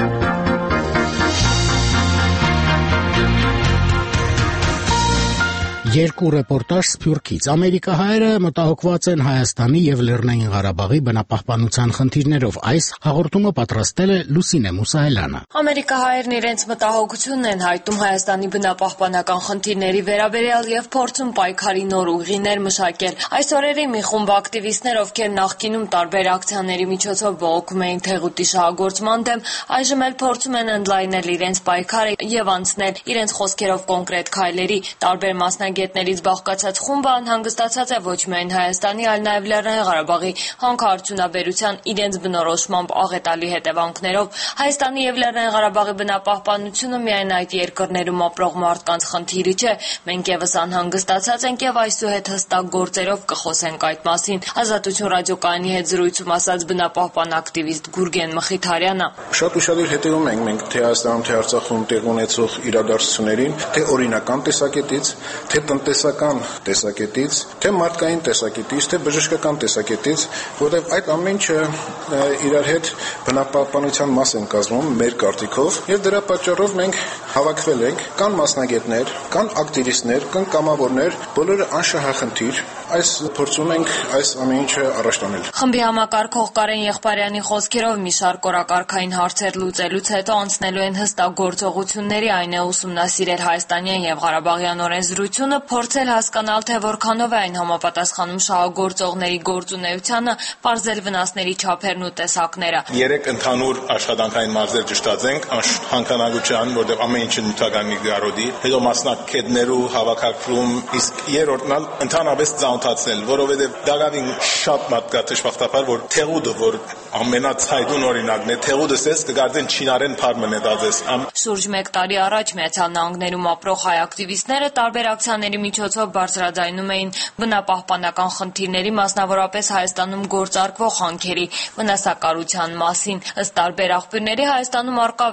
Երկու ռեպորտաժ Սփյուռքից։ Ամերիկահայերը մտահոգված են Հայաստանի եւ Լեռնային Ղարաբաղի բնապահպանության խնդիրներով։ Այս հաղորդումը պատրաստել է Լուսինե Մուսայելյանը։ Ամերիկահայերն իրենց մտահոգությունն են հայտնում Հայաստանի բնապահպանական խնդիրների վերաբերյալ եւ փորձում պայքարի նոր ուղիներ մշակել։ Այս օրերի մի խումբ ակտիվիստներ, ովքեր նախկինում տարբեր ակցիաների միջոցով բողոքում էին թեղուտի շահագործման դեմ, այժմ էլ փորձում են ընդլայնել իրենց պայքարը եւ անցնել իրենց խոսքերով կոնկրետ քայլերի։ Տարբեր մասնագետներից բաղկացած խումբը անհանգստացած է ոչ միայն Հայաստանի, այլ նաև Լեռնային Ղարաբաղի հանքարդյունաբերության իրենց բնորոշմամբ աղետալի հետևանքներով։ Հայաստանի եւ Լեռնային Ղարաբաղի բնապահպանությունը միայն այդ երկրներում ապրող մարդկանց խնդիրը չէ։ Մենք եւս անհանգստացած ենք եւ այսուհետ հստակ գործերով կխոսենք այդ մասին։ Ազատություն ռադիոկայանի հետ զրույցում ասաց բնապահպան ակտիվիստ Գուրգեն Մխիթարյանը։ Շատ ուշադիր հետևում ենք մենք թե Հայաստանում, թե Արցախում տեղ ունեցող իրադարձություններին, թե օրինական տեսակետից, թե տնտեսական տեսակետից, թե մարդկային տեսակետից, թե բժշկական տեսակետից, որտեղ այդ ամեն ինչը իրար հետ բնապահպանության մաս են կազմում մեր կարծիքով, եւ դրա պատճառով մենք հավաքվել ենք, կան մասնագետներ, կան ակտիվիստներ, կան կամավորներ, բոլորը անշահախնդիր այս փորձում ենք այս ամեն ինչը առաջ տանել։ Խմբի համակարգող Կարեն Եղբարյանի խոսքերով մի շարք օրակարգային հարցեր լուծելուց հետո անցնելու են հստակ գործողությունների, այն է ուսումնասիրել հայաստանյան եւ ղարաբաղյան օրենսդրությունը, փորձել հասկանալ, թե որքանով է այն համապատասխանում շահագործողների գործունեությանը, բարձել վնասների չափերն ու տեսակները։ 3 ընդհանուր աշխատանքային մարզեր ճշտացենք, հանքանագության, որտեղ ամեն ինչը նյութականի գարոդի, հետո մասնակիցներու հավաքագրում, իսկ երրորդն ընդհանրապես ծանոթացնել, որովհետև դակավին շատ մարդ կա դժբախտաբար, որ թեղուտը, որ ամենացայդուն օրինակն է, թեղուտը սես կգարձեն չինարեն փարմն է դազես։ Շուրջ 1 տարի առաջ Միացյալ Նահանգներում ապրող հայ ակտիվիստները տարբեր ակցիաների միջոցով բարձրաձայնում էին բնապահպանական խնդիրների, մասնավորապես Հայաստանում գործարկվող հանքերի վնասակարության մասին։ Ըստ տարբեր աղբյուրների Հայաստանում առկա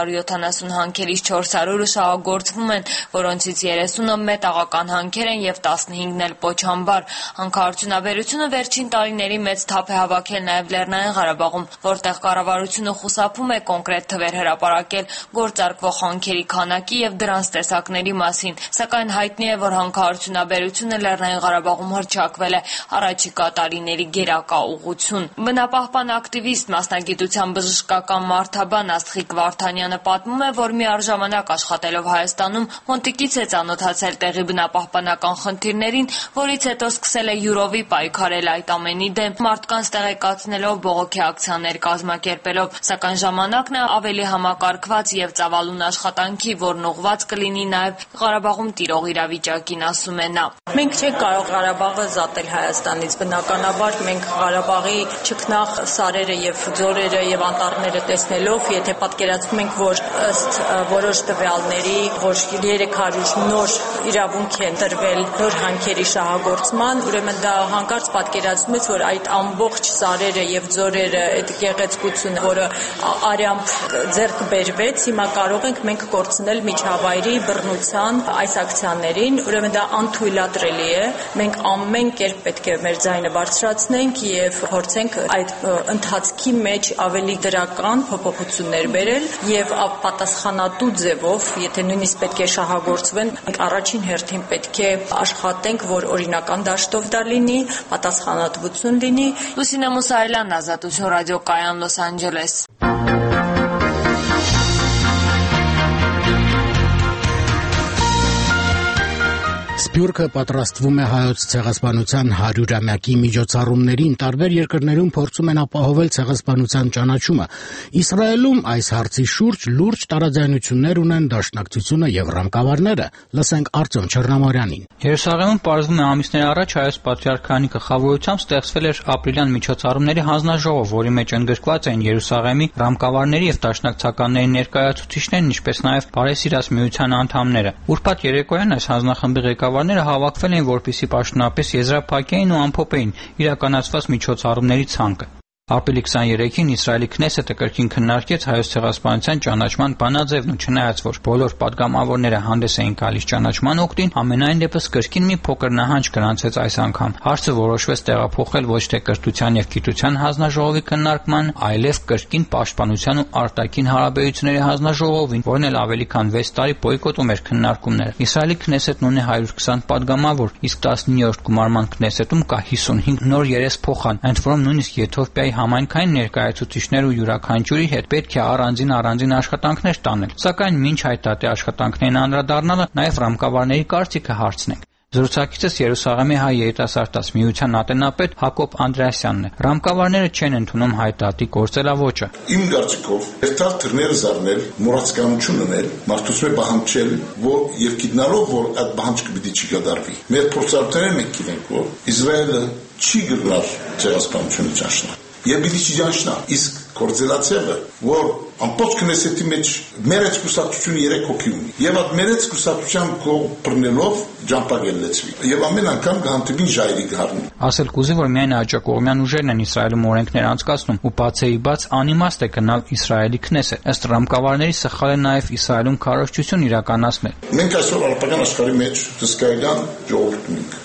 670 հանքերից 400-ը շահագործվում են, որոնցից 30-ը մետաղական հանքեր են եւ 15-ն էլ պոչամբար։ Հանքարդյունաբերությունը վերջին տարիների մեծ թափ է հավաքել նաեւ Լեռնային Ղարաբաղում, որտեղ կառավարությունը խուսափում է կոնկրետ թվեր հրապարակել գործարկվող հանքերի քանակի եւ դրանց տեսակների մասին, սակայն հայտնի է, որ հանքարդյունաբերությունը Լեռնային Ղարաբաղում հռչակվել է առաջիկա տարիների գերակա ուղղություն։ Բնապահպան ակտիվիստ, մասնագիտության բժշկական մարդաբան Աստղիկ Վարդանյանը պատմում է, որ միառժամանակ աշխատելով Հայաստանում մոնտիկից է ծանոթացել տեղի բնապահպանական խնդիրներին, որից հետո սկսել է յուրովի պայքարել այդ ամենի դեմ, մարդկանց տեղեկացնելով, բողոքի ակցիաներ կազմակերպելով, սակայն ժամանակն է ավելի համակարգված եւ ծավալուն աշխատանքի, որն ուղղված կլինի նաեւ Ղարաբաղում տիրող իրավիճակին, ասում է նա։ Մենք չենք կարող Ղարաբաղը զատել Հայաստանից, բնականաբար մենք Ղարաբաղի ճգնախ սարերը եւ ձորերը եւ անտառները տեսնելով, եթե պատկերացնում ենք, որ ըստ որոշ տվյալների, որ 300 նոր իրավունք են տրվել նոր հանքերի շահագործման, ուրեմն դա հանկարծ պատկերացնում ես, որ այդ ամբողջ սարերը եւ ձորերը, այդ գեղեցկությունը, որը արյամբ ձեռք բերվեց, հիմա կարող ենք մենք կորցնել միջավայրի բռնության այս ակցիաներին, ուրեմն դա անթույլատրելի է։ Մենք ամեն կերպ պետք է մեր ձայնը բարձրացնենք եւ փորձենք այդ ընթացքի մեջ ավելի դրական փոփոխություններ բերել եւ պատասխանատու ձևով, եթե նույնիսկ պետք է շահագործվեն, առաջին հերթին պետք է աշխատենք, որ օրինական դաշտով դա լինի, պատասխանատվություն լինի։ Լուսինե Մուսայելյան, Ազատություն ռադիոկայան, Լոս Անջելես։ Սփյուռքը պատրաստվում է հայոց ցեղասպանության 100-ամյակի միջոցառումներին, տարբեր երկրներում փորձում են ապահովել ցեղասպանության ճանաչումը։ Իսրայելում այս հարցի շուրջ լուրջ տարաձայնություններ ունեն Դաշնակցությունը եւ ռամկավարները։ Լսենք Արտյոմ Չեռնամարյանին։ Երուսաղեմում պարզվում է ամիսներ առաջ հայոց պատրիարքանի գլխավորությամբ ստեղծվել էր ապրիլյան միջոցառումների հանձնաժողով, որի մեջ ընդգրկված էին Երուսաղեմի ռամկավարների եւ դաշնակցականների ներկայացուցիչներն, ինչպես նաեւ Բարեսիրաս միության անդամները։ Ուրբաթ երեկոյան այս հանձնախմբի ղեկավարները հավաքվել էին, որպեսզի պաշտոնապես եզրափակեին ու ամփոփեին իրականացված միջոցառումների ցանկը։ Ապրիլի 23-ին Իսրայելի Քնեսեթը կրկին քննարկեց հայոց ցեղասպանության ճանաչման բանաձևն ու չնայած որ բոլոր падգամավորները հանդես էին գալիս ճանաչման օգտին, ամենայն դեպս կրկին մի փոքր նահանջ գրանցեց այս անգամ։ Հարցը որոշվեց տեղափոխել ոչ թե կրթության եւ գիտության հանձնաժողովի քննարկման, այլև կրկին պաշտպանության ու արտաքին հարաբերությունների հանձնաժողովին, որն էլ ավելի քան 6 տարի բոյկոտում էր քննարկումները։ Իսրայելի Քնեսեթն ունի 120 падգամավոր, իսկ 19-րդ գումարման Քնեսեթում կա 55 նոր երեսփոխան, ընդ որում նույնիսկ Եթովպիայի համայնքային ներկայացուցիչներ ու յուրաքանչյուրի հետ պետք է առանձին աշխատանքներ տանել։ Սակայն մինչ այդ դատի աշխատանքներին անդրադառնալը նաև ռամկավարների կարծիքը հարցնենք։ Զրուցակիցս Երուսաղեմի հայ երիտասարդաց միության ատենապետ Հակոբ Անդրեասյանն է։ Ռամկավարները չեն ընդունում հայ դատի գործելավոճը։ Իմ կարծիքով, երթալ թռները զարնել, մոռացականություն ունել, մարդուց է պահանջել, որ եւ գիտնալով, որ այդ պահանջը պիտի չկատարվի։ Մեր փորձառությունները մենք գիտենք, որ Իսրայելը չի գտնար ցեղասպանությունը ճաշնա։ Եվ պիտի չճանչնա, իսկ կորձելացելը, որ ամբողջ Քնեսեթի մեջ մերեց կուսակցությունը 3 հոգի ունի, եւ այդ մերեց կուսակցության կողմելով ջամփագել լեցվի, եւ ամեն անգամ կհանդիպին ժայռի գարնի։ Ասել կուզի, որ միայն աջակողմյան ուժերն են Իսրայելում օրենքներ անցկացնում ու բացեի բաց անիմաստ է գնալ Իսրայելի Քնեսեթ։ Ըստ ռամկավարների սխալ է նաեւ Իսրայելում քարոզչություն իրականացնել։ Մենք այսօր արաբական աշխարհի մեջ հսկայական ժողովուրդ ունենք։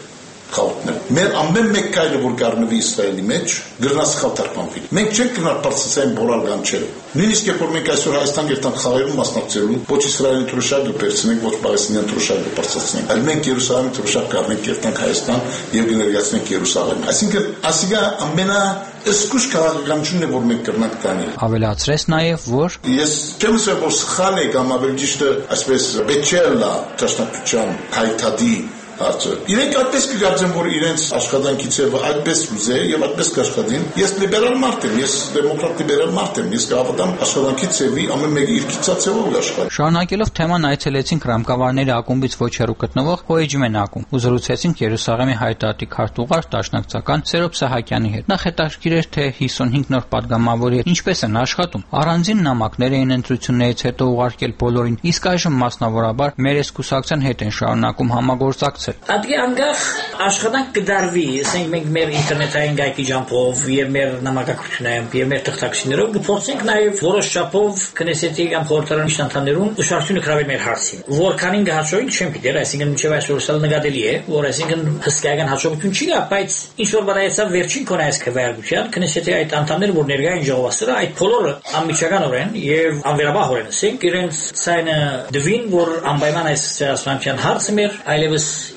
Մեր ամեն մեկ կայլը, որ գարնվի Իսրայելի մեջ, գրնաս խավտարպանվի։ Մենք չենք գնալ բարձրացային բոլոր գանչերը։ Նույնիսկ երբ որ մենք այսօր Հայաստան երթան խաղերում մասնակցելու, ոչ Իսրայելի թուրշակը բերցնենք, ոչ պաղեստինյան թուրշակը բարձրացնենք, այլ մենք Երուսաղեմի թուրշակ կառնենք երթանք Հայաստան եւ կներկայացնենք Երուսաղեմ։ Այսինքն, ասիգա ամենա Ըսկուշ քաղաքականությունն է, որ մենք կրնանք տանել։ Ավելացրեց նաև, որ ես չեմ ասել, որ սխալ է կամ ավելի ճիշտ է, այսպես բեչելա ճաշնակցության հայտարարի հարցը։ Իրենք այդպես կգործեն, որ իրենց աշխատանքի ծավալը այդպես ուզե եւ այդպես կաշխատեն։ Ես լիբերալ մարդ եմ, ես դեմոկրատ լիբերալ մարդ եմ, ես կհավատամ աշխատանքի ծավալի ամեն մեկը իր կիցածով աշխատի։ Շարունակելով թեման այցելեցինք ռամկավարների ակումբից ոչ հեռու գտնվող Հոեջմեն ակումբ ու զրուցեցինք Երուսաղեմի հայտարարի քարտուղար դաշնակցական Սերոբ Սահակյանի հետ։ Նախ հետաքրքիր էր, թե 55 նոր падգամավորի հետ ինչպես են աշխատում։ Առանձին նամակներ էին ընտրություններից հետո ուղարկել բոլորին, իսկ այժմ մասնավորաբար մեր կուսակցության հետ են շարունակում համագործակցել։ Ադի անգախ աշխատանք կդարվի, ասենք մենք մեր ինտերնետային գայքի ջամփով եւ մեր նամակակցություններով եւ մեր թղթակցություններով կփորձենք նաեւ որոշ չափով Քնեսեթի կամ խորհրդարանի շտանդներուն ուշադրությունը կրավել մեր հարցին։ Որքանին գահաճոյին չեմ գիտեր, այսինքն մինչեւ այսօր սա նկատելի է, որ այսինքն հսկայական հաջողություն չի գա, բայց ինչ որ բանայեցավ վերջին կոնայս քվեարկության Քնեսեթի այդ անդամները, որ ներկային ժողովասրը, այդ բոլորը անմիջականորեն եւ անվերաբահորեն ասենք իրենց ցայնը դվին, որ անպայման այս ցեղասպանության հարցը մեր այլևս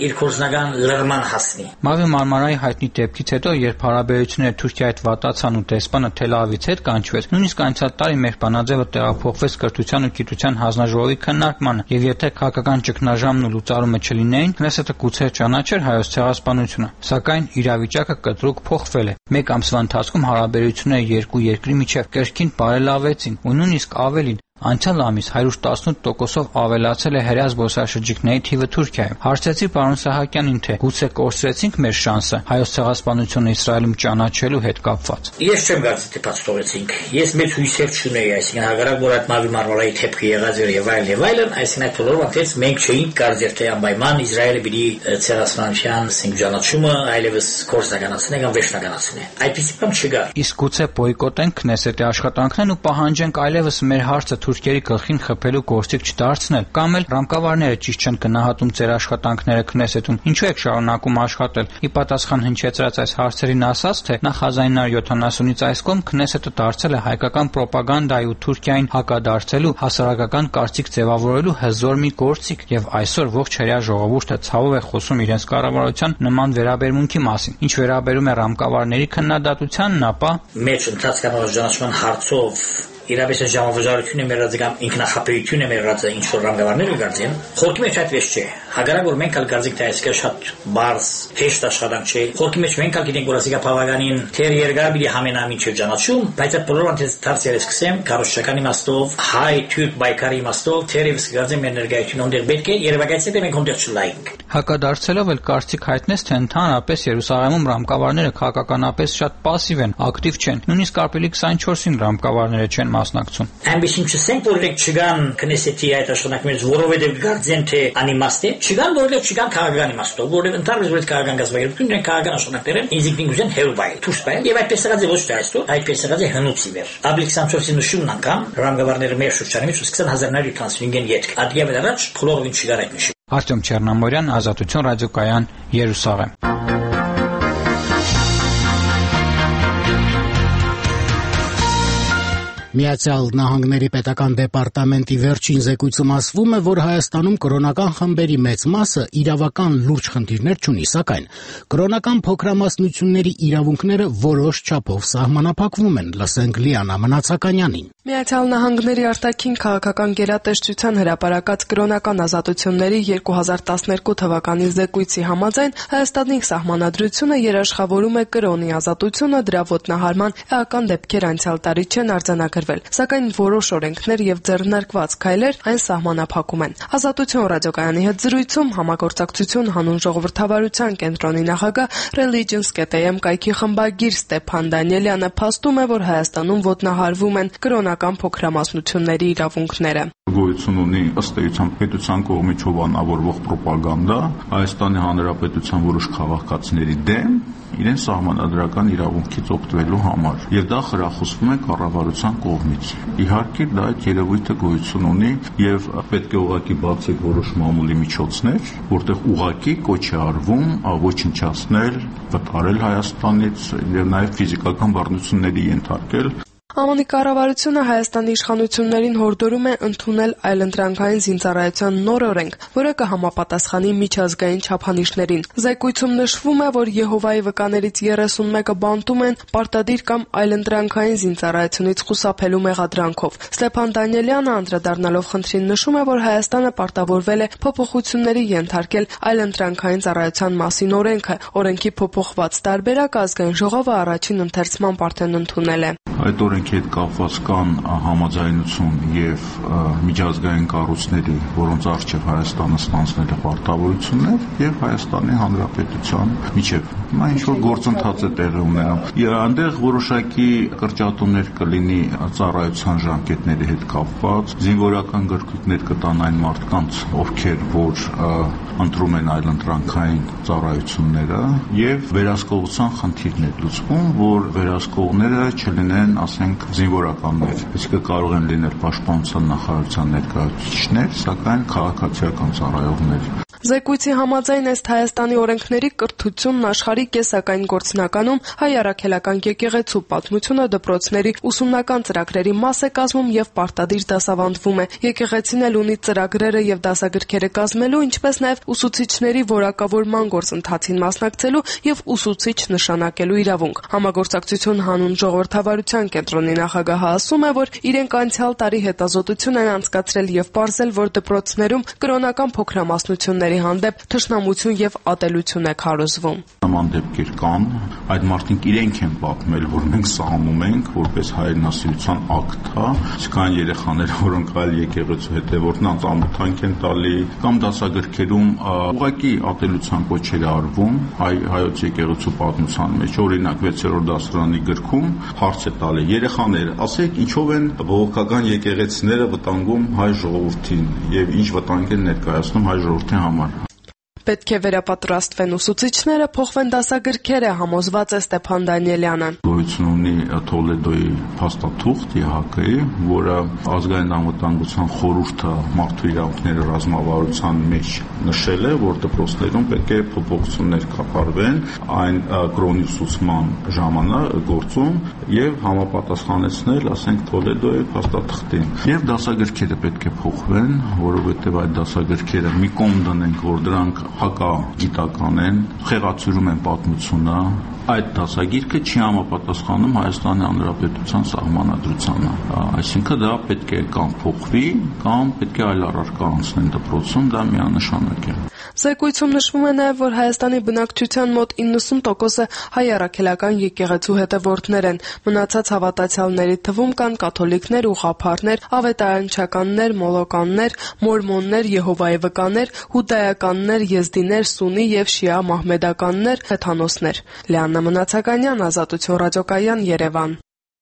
իր կորզնական լրման հասնի։ Մավի Մարմարայի հայտնի դեպքից հետո, երբ հարաբերությունները Թուրքիայի հետ վատացան ու դեսպանը Թել Ավիվից հետ կանչվեց, նույնիսկ անցյալ տարի մեր բանաձևը տեղափոխվեց Կրթության ու Գիտության հանձնաժողովի քննարկմանը, եւ եթե քաղաքական ճգնաժամն ու լուծարումը չլինեին, Քնեսետը գուցե ճանաչեր հայոց ցեղասպանությունը, սակայն իրավիճակը կտրուկ փոխվել է։ Մեկ ամսվա ընթացքում հարաբերությունները երկու երկրի միջև կրկին բարելավեցին ու նույնիսկ ավելին։ Անցյալ ամիս 118%-ով ավելացել է հրեա զբոսաշրջիկների թիվը Թուրքիայում։ Հարցրեցի պարոն Սահակյանին, թե գուցե կորցրեցինք մեր շանսը հայոց ցեղասպանությունը Իսրայելում ճանաչելու հետ կապված։ Ես չեմ կարծի թե բաց թողեցինք։ Ես մեծ հույսեր չունեի, այսինքն հակառակ որ այդ Մավի Մարմարայի թեփքը եղած էր եւ այլն, այսինքն այդ բոլորը ոնց մենք չէինք կարծեր թե անպայման Իսրայելը պիտի ցեղասպանության ճանաչումը այլևս կորզականացնի կամ վերջնականացնի։ Այդպիսի բան չկա։ Իսկ գուցե բոյկոտենք Քնեսետի աշխատանքներն ու պահանջենք այլևս մեր հարցը Թուրքիայի գլխին խփելու գործիք չդարձնել, կամ էլ ռամկավարները ճիշտ չեն գնահատում ձեր աշխատանքները Քնեսետում, ինչու եք շարունակում աշխատել։ Ի պատասխան հնչեցրած այս հարցերին ասաց, թե նախ 1970-ից այս կողմ Քնեսետը դարձել է հայկական ռոպագանդայի ու Թուրքիային հակադարձելու, հասարակական կարծիք ձևավորելու հզոր մի գործիք, եւ այսօր ողջ հրեա ժողովուրդը ցավով է խոսում իրենց կառավարության նման վերաբերմունքի մասին։ Ինչ վերաբերում է ռամկավարների քննադատությանն, ապա մեջ ընդհանրական ճանաչման հարցով իրապես ժամավճարությունը մեր ռադիկալ ինքնախապեյությունը մեր ռադը ինչ որ ռանգավարները գարձեն խորքի մեջ այդպես չէ հագարակ որ մենք ալ գարձիկ թե այսքան շատ բարձ հեշտ աշխատանք չէ խորքի մեջ մենք ալ գիտենք որ ասիկա բավականին թեր երկար բիդի համենամին չէ ճանաչում բայց այդ բոլորը անց դարձել է սկսեմ կարոշական իմաստով հայ թուրք բայկարի իմաստով թերևս գարձեն մեր ներկայությունը ունդեր պետք է երևակայեցել մենք ունդեր չլայինք հակադարձելով էլ կարծիք հայտնես թե ընդհանրապես Երուսաղեմում ռամկավարները քաղաքականապես շատ пассив են ակտիվ չեն նույնիսկ ապրիլի 24-ին ռամկավարները չեն մասնակցում Ամբիցին չսենք որ չգան Քնեսետի այդ աշխատանքներից որովհետև գարձեն թե անիմաստ է չգան որովհետև չգան քաղաքական իմաստով որովհետև ընդհանրապես որ քաղաքական գազագերբությունն են քաղաքական աշխատանքները ինձնիկնուզեն հերբայ թուշբայ եւ այդպես եղած է ոչ թե այստո այդպես եղած է հնուցի վեր ապրիլի 24-ի նշումն անգամ ռամկավարները մեր շրջանի մեջ 20000-ն յետք ադիավել առաջ փլողին չգար այդ նշում Արտյոմ Չեռնամորյան, Ազատություն ռադիոկայան, Երուսաղեմ։ Միացյալ Նահանգների պետական դեպարտամենտի վերջին զեկույցում ասվում է, որ Հայաստանում կրոնական խմբերի մեծ մասը իրավական լուրջ խնդիրներ չունի, սակայն կրոնական փոքրամասնությունների իրավունքները որոշ չափով սահմանափակվում են, լսենք Լիանա Մնացականյանին։ Միացյալ Նահանգների արտաքին քաղաքական գերատեսչության հրապարակած կրոնական ազատությունների 2012 թվականի զեկույցի համաձայն Հայաստանի սահմանադրությունը երաշխավորում է կրոնի ազատությունը, դրա ոտնահարման էական դեպքեր անցյալ տարի չեն արձանագրվել, սակայն որոշ օրենքներ եւ ձեռնարկված քայլեր այն սահմանափակում են։ Ազատություն ռադիոկայանի հետ զրույցում համագործակցություն հանուն ժողովրդավարության կենտրոնի նախագահ Religions.am կայքի խմբագիր Ստեփան Դանիելյանը փաստում է, որ Հայաստանում ոտնահարվում են կրոնական փոքրամասնությունների իրավունքները։ Գոյություն ունի ըստ էության պետության կողմից հովանավորվող ռոպագանդա Հայաստանի Հանրապետության որոշ քաղաքացիների դեմ իրեն սահմանադրական իրավունքից օգտվելու համար եւ դա խրախուսվում է կառավարության կողմից։ Իհարկե դա այդ երևույթը գոյություն ունի եւ պետք է ուղղակի բացեք որոշ մամուլի միջոցներ, որտեղ ուղղակի կոչ է արվում ոչնչացնել, վտարել Հայաստանից եւ նաեւ ֆիզիկական բռնությունների ենթարկել ԱՄՆ կառավարությունը Հայաստանի իշխանություններին հորդորում է ընդունել այլընտրանքային զինծառայության նոր օրենք, որը կհամապատասխանի միջազգային չափանիշներին։ Զեկույցում նշվում է, որ Եհովայի վկաներից 31-ը բանտում են պարտադիր կամ այլընտրանքային զինծառայությունից խուսափելու մեղադրանքով։ Ստեփան Դանիելյանը անդրադառնալով խնդրին նշում է, որ Հայաստանը պարտավորվել է փոփոխությունների ենթարկել այլընտրանքային ծառայության մասին օրենքը։ Օրենքի փոփոխված տարբերակը ազգային ժողովը առաջին ընթերցման արդեն ընդունել է։ Այդ օրենքի հետ կապված կան համաձայնություն եւ միջազգային կառույցների, որոնց առջեւ Հայաստանը ստանձնել է պարտավորություններ եւ Հայաստանի Հանրապետության միջեւ։ Հիմա ինչ որ գործընթաց է տեղի ունենում։ Այնտեղ որոշակի կրճատումներ կլինի ծառայության ժամկետների հետ կապված, զինվորական գրքույկներ կտան այն մարդկանց, ովքեր որ ընտրում են այլընտրանքային ծառայությունները եւ վերահսկողության խնդիրներ լուծվում, որ վերահսկողները չլինեն ասենք զինվորականներ, իսկ կարող են լինել պաշտպանության նախարարության ներկայացուցիչներ, սակայն քաղաքացիական ծառայողներ։ Զեկույցի համաձայն ըստ Հայաստանի օրենքների կրթությունն աշխարհի կեսակայն գործնականում հայ առաքելական եկեղեցու պատմությունը դպրոցների ուսումնական ծրագրերի մաս է կազմում եւ պարտադիր դասավանդվում է։ Եկեղեցին էլ ունի ծրագրերը եւ դասագրքերը կազմելու, ինչպես նաեւ ուսուցիչների որակավորման գործընթացին մասնակցելու եւ ուսուցիչ նշանակելու իրավունք։ Համագործակցություն հանուն ժողովրդավարության կենտրոնի նախագահը ասում է, որ իրենք անցյալ տարի հետազոտություն են անցկացրել եւ պարզել, որ դպրոցներում կրոնական փոքրամասնությունների հանդեպ թշնամություն եւ ատելություն է քարոզվում։ Նման դեպքեր կան, այդ մարդիկ իրենք են պատմել, որ մենք սահմում ենք որպես հայրենասիրության ակտ, չկան երեխաներ, որոնք այլ եկեղեցու հետևորդն անծանոթանք են տալի, կամ դասագրքերում ուղղակի ատելության կոչեր է արվում հայոց եկեղեցու պատմության մեջ, օրինակ 6-րդ դասարանի գրքում հարց է տալի երեխաներ, ասեք ինչով են բողոքական եկեղեցիները վտանգում հայ ժողովրդին եւ ինչ վտանգ են ներկայացնում հայ ժողովրդի համար։ Պետք է վերապատրաստվեն ուսուցիչները, փոխվեն դասագրքերը, համոզված է Ստեփան Դանիելյանը։ Գոյություն ունի Թոլեդոյի փաստաթուղթ ԵՀԿ-ի, որը ազգային անվտանգության խորհուրդը մարդու իրավունքների ռազմավարության մեջ նշել է, որ դպրոցներում պետք է փոփոխություններ կատարվեն այն կրոնի ուսուցման ժամանակ գործում եւ համապատասխանեցնել, ասենք, Թոլեդոյի փաստաթղթին։ Եվ դասագրքերը պետք է փոխվեն, որովհետեւ այդ դասագրքերը մի կողմ դնենք, որ դրանք հակագիտական են, խեղացուրում են պատմությունը, այդ դասագիրքը չի համապատասխանում Հայաստանի Հանրապետության սահմանադրությանը։ Այսինքն դա պետք է կամ փոխվի, կամ պետք է այլ առարկա անցնեն դպրոցում, դա միանշանակ է։ Զեկույցում նշվում է նաև, որ Հայաստանի բնակչության մոտ 90%-ը հայ առաքելական եկեղեցու հետևորդներ են։ Մնացած հավատացյալների թվում կան կաթոլիկներ, ուղղափառներ, ավետարանչականներ, մոլոկաններ, մորմոններ, Եհովայի վկաներ, հուդայականներ, եզդիներ, սուննի եւ շիա մահմեդականներ, հեթանոսներ։ Լիաննա Մնացականյան, Ազատություն ռադիոկայան, Երևան։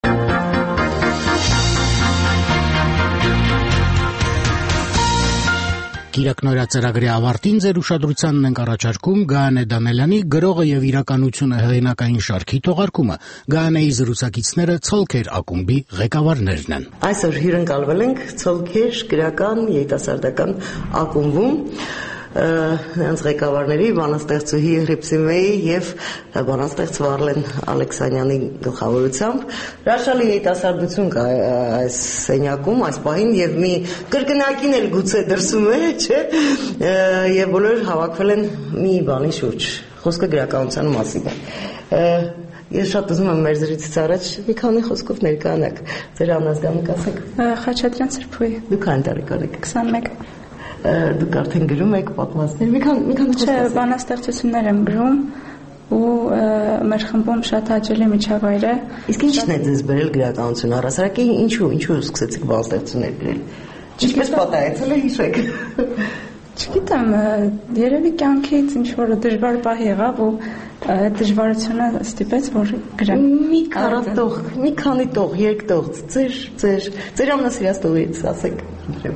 Կիրակնորյա ծրագրի ավարտին ձեր ուշադրությանն ենք առաջարկում Գայանե Դանելյանի «Գրողը եւ իրականությունը» հեղինակային շարքի թողարկումը։ Գայանեի զրուցակիցները Ցոլքեր ակումբի ղեկավարներն են։ Այսօր հյուրընկալվել ենք Ցոլքեր գրական երիտասարդական ակումբում նրանց ղեկավարների բանաստեղծուհի Հրիփսիմեի եւ բանաստեղծ Վարլեն Ալեքսանյանի գլխավորությամբ հրաշալի երիտասարդություն կա այս սենյակում, այս պահին եւ մի կրկնակին էլ գուցե դրսում է, չէ՞, եւ բոլորը հավաքվել են մի բանի շուրջ։ Խոսքը գրականության մասին է։ Ես շատ ուզում եմ մեր զրույցից առաջ մի քանի խոսքով ներկայանաք։ Ձեր անազգանունը ասեք։ Խաչատրյան Սրբուի։ Դուք քանի տարեկան եք։ 21։ Դուք արդեն գրում եք պատմվածքներ, մի քանի խոսք։ Բանաստեղծություններ եմ գրում ու մեր խմբում շատ հաճելի միջավայր է։ Իսկ ի՞նչն է ձեզ բերել գրականություն առասարակի, ինչու սկսեցիք բանաստեղծություններ գրել։ Ինչպես պատահեցել է, հիշեք։ Չգիտեմ, երևի կյանքից ինչ որ դժվար պահ եղավ ու դժվարությունը ստիպեց, որ գրեմ։ Մի քանի տող, երեք տող, ձեր ամենասիրած տողից ասեք։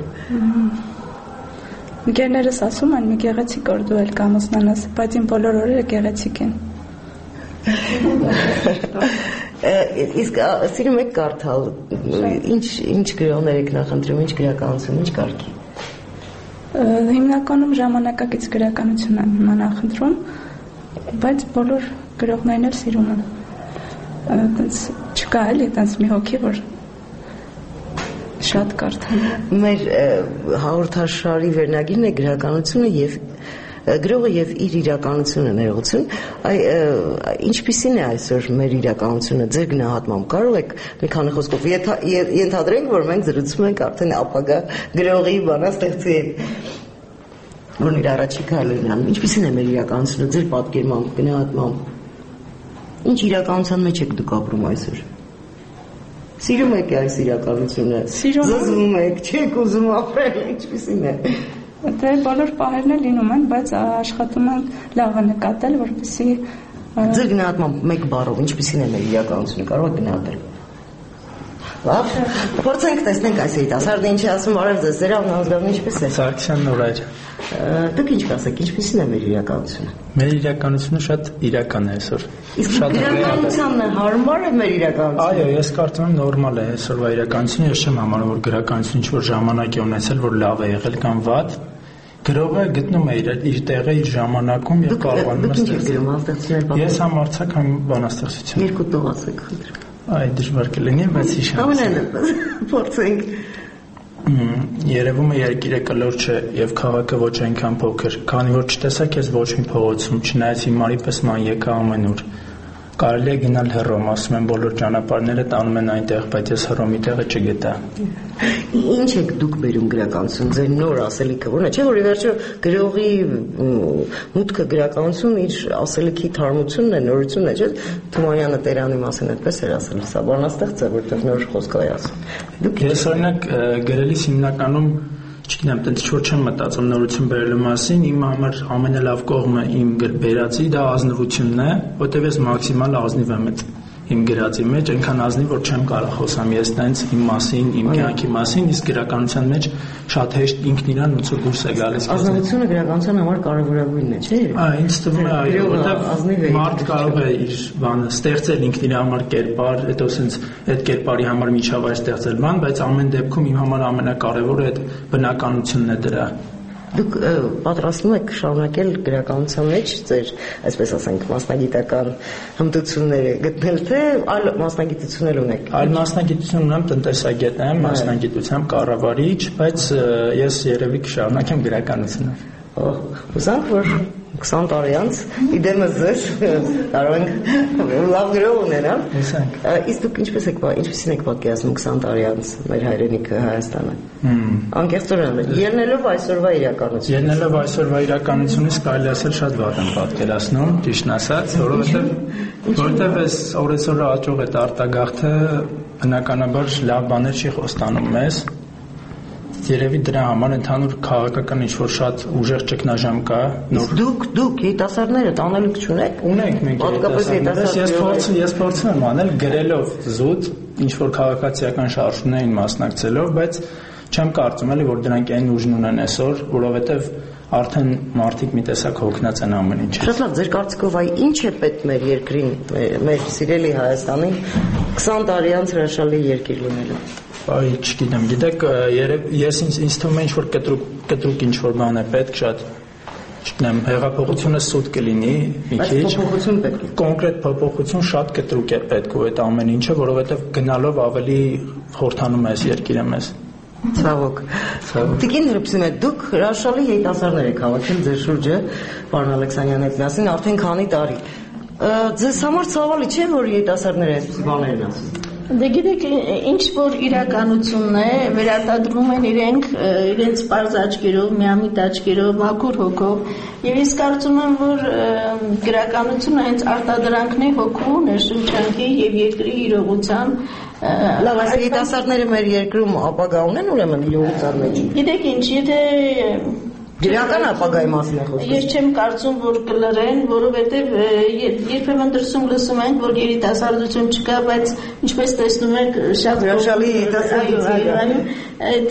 Ընկերներս ասում են, մի գեղեցիկ օր դու էլ կամուսնանաս, բայց իմ բոլոր օրերը գեղեցիկ են։ Իսկ սիրում եք կարդալ, ինչ գրողներ եք նախընտրում, ինչ գրականություն, ինչ կարգի։ Հիմնականում ժամանակակից գրականություն եմ նախընտրում, բայց բոլոր գրողներն էլ սիրում եմ։ Այդպես չկա էլի այդպես մի հոգի, որ շատ կարդալ։ Մեր հաղորդաշարի վերնագիրն է գրականությունը եւ գրողը եւ իր իրականությունը ներողություն։ Ինչպիսին է այսօր մեր իրականությունը ձեր գնահատմամբ կարող եք մի քանի խոսքով ենթադրենք, որ մենք զրուցում ենք արդեն ապագա գրողի բանաստեղծի հետ, որն իր առաջին քայլերն անում։ Ինչպիսին է մեր իրականությունը ձեր պատկերմամբ, գնահատմամբ։ Ինչ իրականության մեջ եք դուք ապրում այսօր։ Սիրում եք այս իրականությունը։ Զզվում եք, չեք ուզում ապրել, ինչպիսին է։ Դե բոլոր պահերն էլ լինում են, բայց աշխատում են լավը նկատել, որպեսզի ձեր գնահատմամբ մեկ բառով ինչպիսին է մեր իրականությունը, կարող եք գնահատել։ Լավ, փորձենք տեսնենք այս երիտասարդը ինչ է ասում, արև ձեզ, ձեր անազգանունը ինչպես է։ Սարգսյան Նորայր։ Դուք ինչ կասեք, ինչպիսին է մեր իրականությունը։ Մեր իրականությունը շատ իրական է այսօր։ Իսկ գրականությանը հարմար է մեր իրականությունը։ Այո, ես կարծում եմ նորմալ է այսօրվա իրականությունը, ես չեմ համարում, որ գրականությունը ինչ-որ ժամանակ է ունեցել, որ լավ է եղել կամ վատ։ գրողը գտնում է իր տեղը իր ժամանակում եւ կարողանում է ստեղծել։ Ես համարցակ համ բանաստեղծություն։ Երկու տողացեք խնդրեմ։ Այ դժվար կլինի, բայց հիշեմ։ Ամենայն փորձենք։ Երևում է երկիրը կլոր չէ եւ քաղաքը ոչ այնքան փոքր, քանի որ չտեսա քեզ ոչ մի փողոցում, չնայած հիմարի պես ման եկա ամենուր։ Կարելի է գնալ Հռոմ, ասում են բոլոր ճանապարհները տանում են այնտեղ, բայց ես Հռոմի տեղը չգտա։ Ինչ եք դուք բերում գրականություն, ձեր նոր ասելիքը ո՞րն է, չէ՞ որ ի վերջո գրողի մուտքը գրականություն իր ասելիքի թարմությունն է, նորությունն է, չէ՞։ Թումանյանը Տերանի մասին այդպես էր ասել, սա բանաստեղծ է, որտեղ նոր խոսք է ասում։ Ես օրինակ գրելիս հիմնականում չգիտեմ, տենց ինչ-որ չեմ մտածում նորություն բերելու մասին, իմ համար ամենալավ կողմը իմ բերածի դա ազնվությունն է, որտեղ ես մաքսիմալ ազնիվ եմ իմ գրածի մեջ, այնքան ազնիվ, որ չեմ կարող խոսամ ես տենց իմ մասին, իմ կյանքի մասին, իսկ գրականության մեջ շատ հեշտ ինքն իրան ոնց որ դուրս է գալիս։ Ազնվությունը գրականության համար կարևորագույնն է, չէ՞։ Ինձ թվում է, այո, որտեղ մարդ կարող է իր բանը ստեղծել ինքն իր համար կերպար, հետո ասենց այդ կերպարի համար միջավայր ստեղծել բան, բայց ամեն դեպքում իմ համար ամենակարևորը այդ բնականությունն է դրա։ Դուք պատրաստվում եք շարունակել գրականության մեջ ձեր, այսպես ասենք, մասնագիտական հմտությունները գտնել, թե այլ մասնագիտություններ ունեք։ Այլ մասնագիտություն ունեմ, տնտեսագետ եմ, մասնագիտությամբ կառավարիչ, բայց ես երևի կշարունակեմ գրականությունը։ Հուսանք, որ 20 տարի անց իդեմս ձեզ կարող ենք լավ գրող ունենալ։ Իսկ դուք ինչպեսին եք պատկերացնում 20 տարի անց մեր հայրենիքը Հայաստանը։ Անկեղծորեն ելնելով այսօրվա իրականություն։ Ելնելով այսօրվա իրականությունից կարելի ասել շատ վատ եմ պատկերացնում, ճիշտն ասած, որովհետև այս օրեցօրը աճող այդ արտագաղթը բնականաբար լավ բաներ չի խոստանում մեզ։ Երևի դրա համար ընդհանուր քաղաքական ինչ-որ շատ ուժեղ ճգնաժամ կա։ Դուք երիտասարդները տանելիք չունեք։ Ունենք մենք երիտասարդներ։ Ես փորձում եմ անել գրելով զուտ ինչ-որ քաղաքացիական շարժումներին մասնակցելով, բայց չեմ կարծում էլի որ դրանք այն ուժն ունեն այսօր, որովհետև արդեն մարդիկ մի տեսակ հոգնած են ամեն ինչից։ Շատ լավ, ձեր կարծիքով այ ինչ է պետք մեր երկրին, մեր սիրելի Հայաստանին 20 տարի անց հրաշալի երկիր լինելու։ Այ չգիտեմ, գիտեք, ես ինձ թվում է ինչ-որ կտրուկ ինչ-որ բան է պետք շատ, չգիտեմ, հեղափոխությունը սուտ կլինի մի քիչ։ Փոփոխություն պետք է։ Կոնկրետ փոփոխություն շատ կտրուկ է պետք ու այդ ամեն ինչը, որովհետև գնալով ավելի խորթանում է այս երկիրը մեզ։ Ցավոք։ Տիկին Հրուփսիմե, դուք հրաշալի երիտասարդներ եք հավաքել ձեր շուրջը, պարոն Ալեքսանյանի հետ միասին արդեն քանի տարի։ Ձեզ համար ցավալի չէ, որ երիտասարդները այսպես բաներ են ասում։ Դե գիտեք, ինչ որ իրականությունն է, վերարտադրում են իրենց պարզ աչքերով, միամիտ աչքերով, մաքուր հոգով, եւ ես կարծում եմ, որ գրականությունը հենց արտադրանքն է հոգու, ներշնչանքի եւ երկրի իրողության։ Լավ, այս երիտասարդները մեր երկրում ապագա ունեն ուրեմն իրողության մեջ։ Գիտեք ինչ, եթե Գրական ապագայի մասին է խոսքը։ Ես չեմ կարծում, որ կլրեն, որովհետև երբեմն դրսում լսում ենք, որ երիտասարդություն չկա, բայց ինչպես տեսնում եք, շատ հրաշալի երիտասարդություն։ Այդ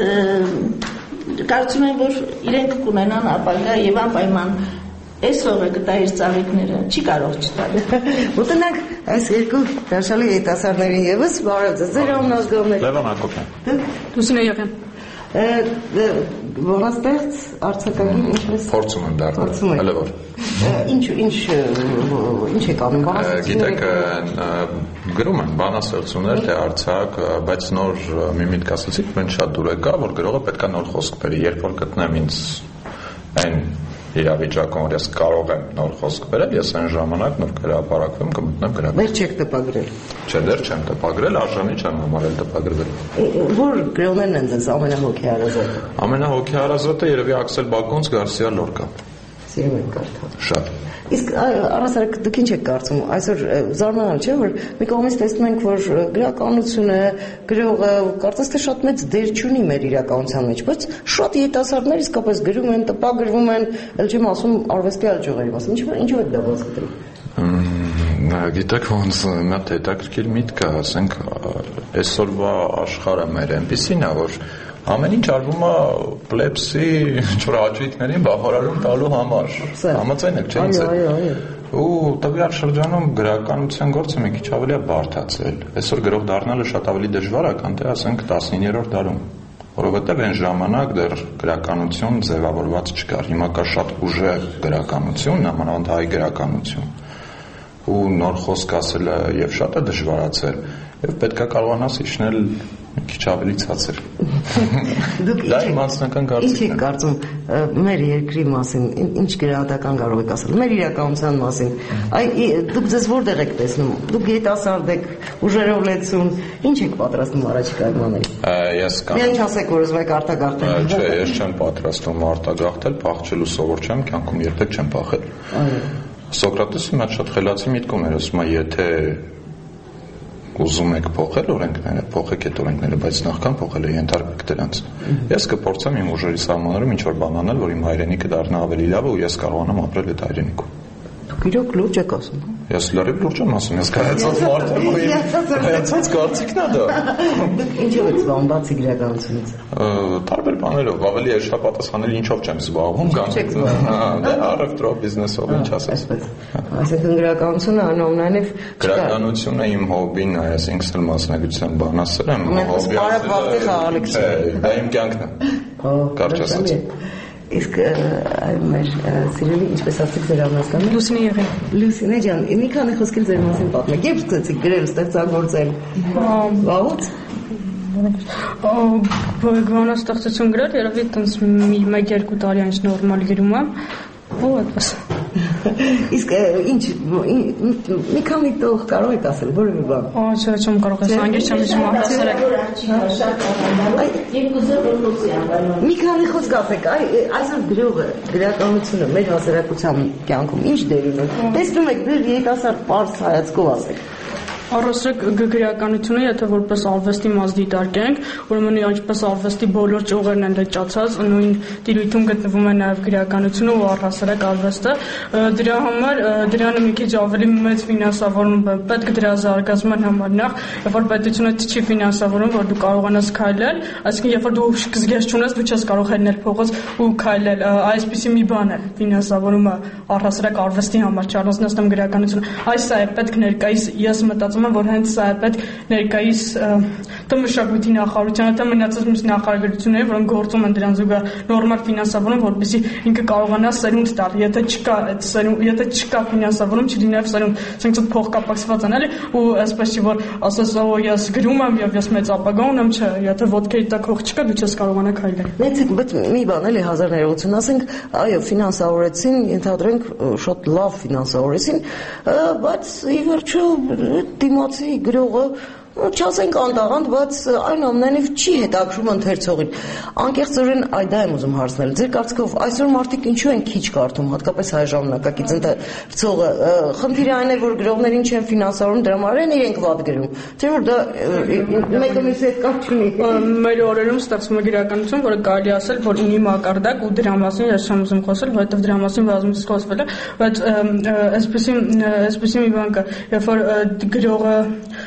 կարծում եմ, որ իրենք կունենան ապագա եւ անպայման այս հողը կտա իր ծաղիկները, չի կարող չտալ։ Ուտնանք այս երկու հրաշալի երիտասարդների եւս բարև ձեզ, ձեր անունը ազգովներ։ Լևոն Հակոբյան։ Լուսինե Եղյան։ Բանաստեղծ, արձակագիր, ինչպես փորձում եմ դառնալ, հələ որ։ Ինչ եք անում բանաստեղծությունները։ Գիտեք, գրում են բանաստեղծություններ, թե արձակ, բայց նոր մի միտք ասացիք, մեն շատ դուր եկա, որ գրողը պետքա նոր խոսք բերի, երբ որ գտնեմ ինձ այն իրավիճակում, որ ես կարող եմ նոր խոսք բերել, ես այն ժամանակ նոր գրապարակվեմ կմտնեմ գրական։ Դեռ չեք տպագրել։ Չէ, դեռ չեմ տպագրել, արժանի չեմ համարել տպագրվել։ Որ գրողներն են ձեզ ամենահոգեհարազատը։ Ամենահոգեհարազատը երևի Աքսել Բակոնց, Գարսիա Լորկա։ Սիրում եք կարդալ։ Շատ։ Իսկ առասարակ դուք ինչ եք կարծում, այսօր զարմանալ չէ, որ մի կողմից տեսնում ենք, որ գրականությունը, գրողը կարծես թե շատ մեծ դեր չունի մեր իրականության մեջ, բայց շատ երիտասարդներ իսկապես գրում են, տպագրվում են, ել չեմ ասում արվեստի այլ ճյուղերի մասին, ինչու է դա բացատրում։ Գիտեք ոնց մի հատ հետաքրքիր միտք է, ասենք այսօրվա աշխարհը մեր այնպեսին է, որ ամեն ինչ արվում է պլեբսի ինչ-որ աճույքներին բախարարում տալու համար։ Համաձայն եք, չէ՞։ Ու տվյալ շրջանում գրականության գործը մի քիչ ավելի է բարդացել։ Այսօր գրող դառնալը շատ ավելի դժվար է, քան թե ասենք 19-րդ դարում։ Որովհետև այն ժամանակ դեռ գրականություն ձևավորված չկար։ Հիմա կա շատ ուժեղ գրականություն, նամանավանդ հայ գրականություն։ Ու նոր խոսք ասելը եւ շատ է դժվարացել, եւ պետքա կարողանաս իջնել մի քիչ ավելի ցածր։ Դա իմ անձնական կարծիքն է։ Ինչ եք կարծում մեր երկրի մասին, ինչ գրահատական կարող եք ասել, մեր իրականության մասին։ Դուք ձեզ որտեղ եք տեսնում։ Դուք երիտասարդ եք, ուժերով լեցուն, ինչ եք պատրաստում առաջիկայում անել։ Ես կամ Միայն չասեք, որ ուզում եք արտագաղթել։ Չէ, ես չեմ պատրաստում արտագաղթել, փախչելու սովոր չեմ, կյանքում երբեք չեմ փախել։ Սոկրատեսը մի շատ խելացի միտք ուներ, ասում է, եթե ուզում եք փոխել օրենքները, փոխեք այդ օրենքները, բայց նախքան փոխելը ենթարկեք դրանց։ Ես կփորձեմ իմ ուժերի սահմաններում ինչ-որ բան անել, որ իմ հայրենիքը դառնա ավելի լավը ու ես կարողանամ ապրել այդ հայրենիքում։ Դուք իրոք լուրջ եք ասում։ Ես լրիվ լուրջ եմ ասում, ես կայացած մարդ եմ ու կայացած կարծիքն է դա։ Դուք ինչով եք զբաղվում բացի գրականությունից։ Տարբեր բաներով, ավելի հեշտապատասխանել ինչով չեմ զբաղվում, կամ առևտրով, բիզնեսով, ինչ ասես։ Այսինքն գրականությունը անօմնանիվ գրականությունը իմ հոբին է, ես ինքս էլ մասնագիտության բան ասել եմ, հոբի ասել։ Դա իմ կյանքն է։ Կարճ ասած։ Իսկ մեր սիրելի ինչպես ասեք ձեր անհասկանում Լուսինե եղել։ Լուսինե ջան, մի քանի խոսքեր ձեր մասին պատմեք։ Երբ սկսեցիք գրել, ստեղծագործել։ Վաղուց։ Բանաստեղծություն գրել, երևի տենց 1-2 տարի անց նորմալ գրում եմ։ Այդպես։ Իսկ ինչ մի քանի տող կարող եք ասել, որևէ բան։ Չէ, չեմ կարող ասել, անգամ չեմ ուզում հասարակ։ Մի քանի խոսք ասեք, այսօր գրողը, գրականությունը մեր հասարակության կյանքում ինչ դեր ունի։ Տեսնում եք, դեռ երիտասարդ պարզ հայացքով ասեք։ Առասրակ գրականությունը, եթե որպես արվեստի մաս դիտարկենք, ուրեմն ինչպես արվեստի բոլոր ճյուղերն են լճացած, նույն տիրույթում գտնվում է նաև գրականությունը ու առասարակ արվեստը։ Դրա համար դրանը մի քիչ ավելի մեծ ֆինանսավորում պետք դրա զարգացման համար նախ, երբ որ պետությունը չի ֆինանսավորում, որ դու կարողանաս քայլել, այսինքն երբ որ դու զգեստք չունես, դու չես կարող հելնել փողոց ու քայլել։ Այսպիսի մի բան է ֆինանսավորումը առասարակ արվեստի համար, չառանձնացնում գրականությունը։ Այս է պետք ներկայիս ես մտածում որ հենց սա է պետք ներկայիս թե մշակույթի նախարարությանը, թե մնացած մյուս նախարարությունները, որոնք գործում են դրան զուգահեռ նորմալ ֆինանսավորում, որպեսզի ինքը կարողանա սերունդ տալ։ Եթե չկա այդ սերունդ, եթե չկա ֆինանսավորում, չլինի նաև սերունդ, ասենք ցույց փող կապակցված են, էլի, ու այսպես չի որ ասես ես գրում եմ եւ ես մեծ ապագա ունեմ, չէ, եթե ոտքերի տակ հող չկա, դու չես կարողանա քայլել։ Նեցիկ, բայց մի բան էլի 1000 ներողություն ասենք, այո, ֆինանսավորեցին, ենթադրենք շատ լավ ֆինանսավորեցին, բայց ի վերջո դիմացի գրողը չասենք անդաղանդ, բայց այնուամենայնիվ չի հետաքրում ընթերցողին։ Անկեղծորեն դա եմ ուզում հարցնել։ Ձեր կարծիքով այսօր մարդիկ ինչու են քիչ կարդում, հատկապես հայ ժամանակակից ընթերցողը։ Խնդիրը այն է, որ գրողներին չեն ֆինանսավորում, դրա համար են իրենք վատ գրում։ Չէ՞ որ դա մեկը մյուսի հետ կապ չունի։ Մեր օրերում ստեղծվում է գրականություն, որը կարելի ասել, որ ունի մակարդակ ու դրա մասին ես չեմ ուզում խոսել, որովհետև դրա մասին բազմիցս խոսվել է, բայց այսպեսի մի բան կա, երբ որ գրողը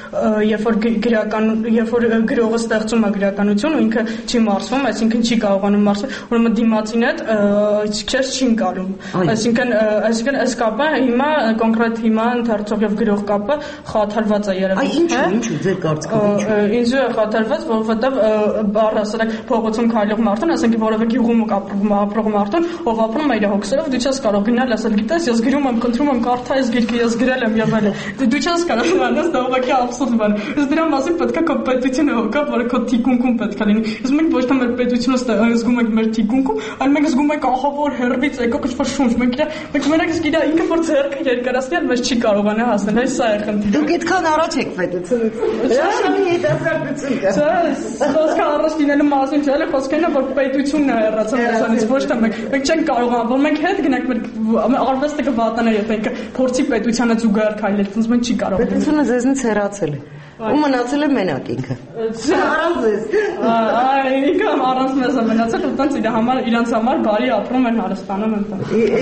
երբ որ գրողը ստեղծում է գրականություն ու ինքը չի մարսվում, այսինքն չի կարողանում մարսել, ուրեմն դիմացին հետ քեզ չի ընկալում։ Այսինքն այս կապը հիմա կոնկրետ հիմա ընթերցող եւ գրող կապը խաթարված է երևի։ Ինչու ձեր կարծիքով ինձ է խաթարված, որովհետեւ առհասարակ փողոցում քայլող մարդուն, ասենք որևէ գյուղում ապրող մարդուն, ով ապրում է իր հոգսերով, դու չես կարող գնալ ասել, գիտես, ես գրում եմ, խնդրում եմ, կարդա այս գիրքը, ես գրել եմ եւ այլն։ Դու չես կարող անես դա ուղղակի абսուրդ բան։ Դրա մասին պետք է քո պետությունը հոգա, որը քո թիկունքում պետք է լինի։ Իսկ մենք ոչ թե մեր պետությունը զգում ենք մեր թիկունքում, այլ մենք զգում ենք ահավոր հերվից եկող ինչ-որ շունչ։ Մենք մենակ իսկ իրա ինքը որ ձեռքը երկարացնել, բայց չի կարողանա հասնել։ Այս սա է խնդիրը։ Դուք այդքան առաջ եք պետությունից։ Հրաշալի հետազոտություն կա։ Չէ, խոսքը առաջ լինելու մասին չէ, այլ խոսքն է, որ պետությունն է հեռացել դրանից, ոչ թե մենք չենք կարողանում, որ մենք հետ գնանք մեր արվեստը կվատանա, եթե ինքը փորձի պետությանը զուգահեռ քայլել, ոնց մենք չի կարող։ Պետությունը ձեզնից հեռացել է։ Ու մնացել է մենակ ինքը։ Առանց ձեզ։ Ինքը առանց մեզ է մնացել, ու տենց իրանց համար բարի ապրում են, հարստանում են։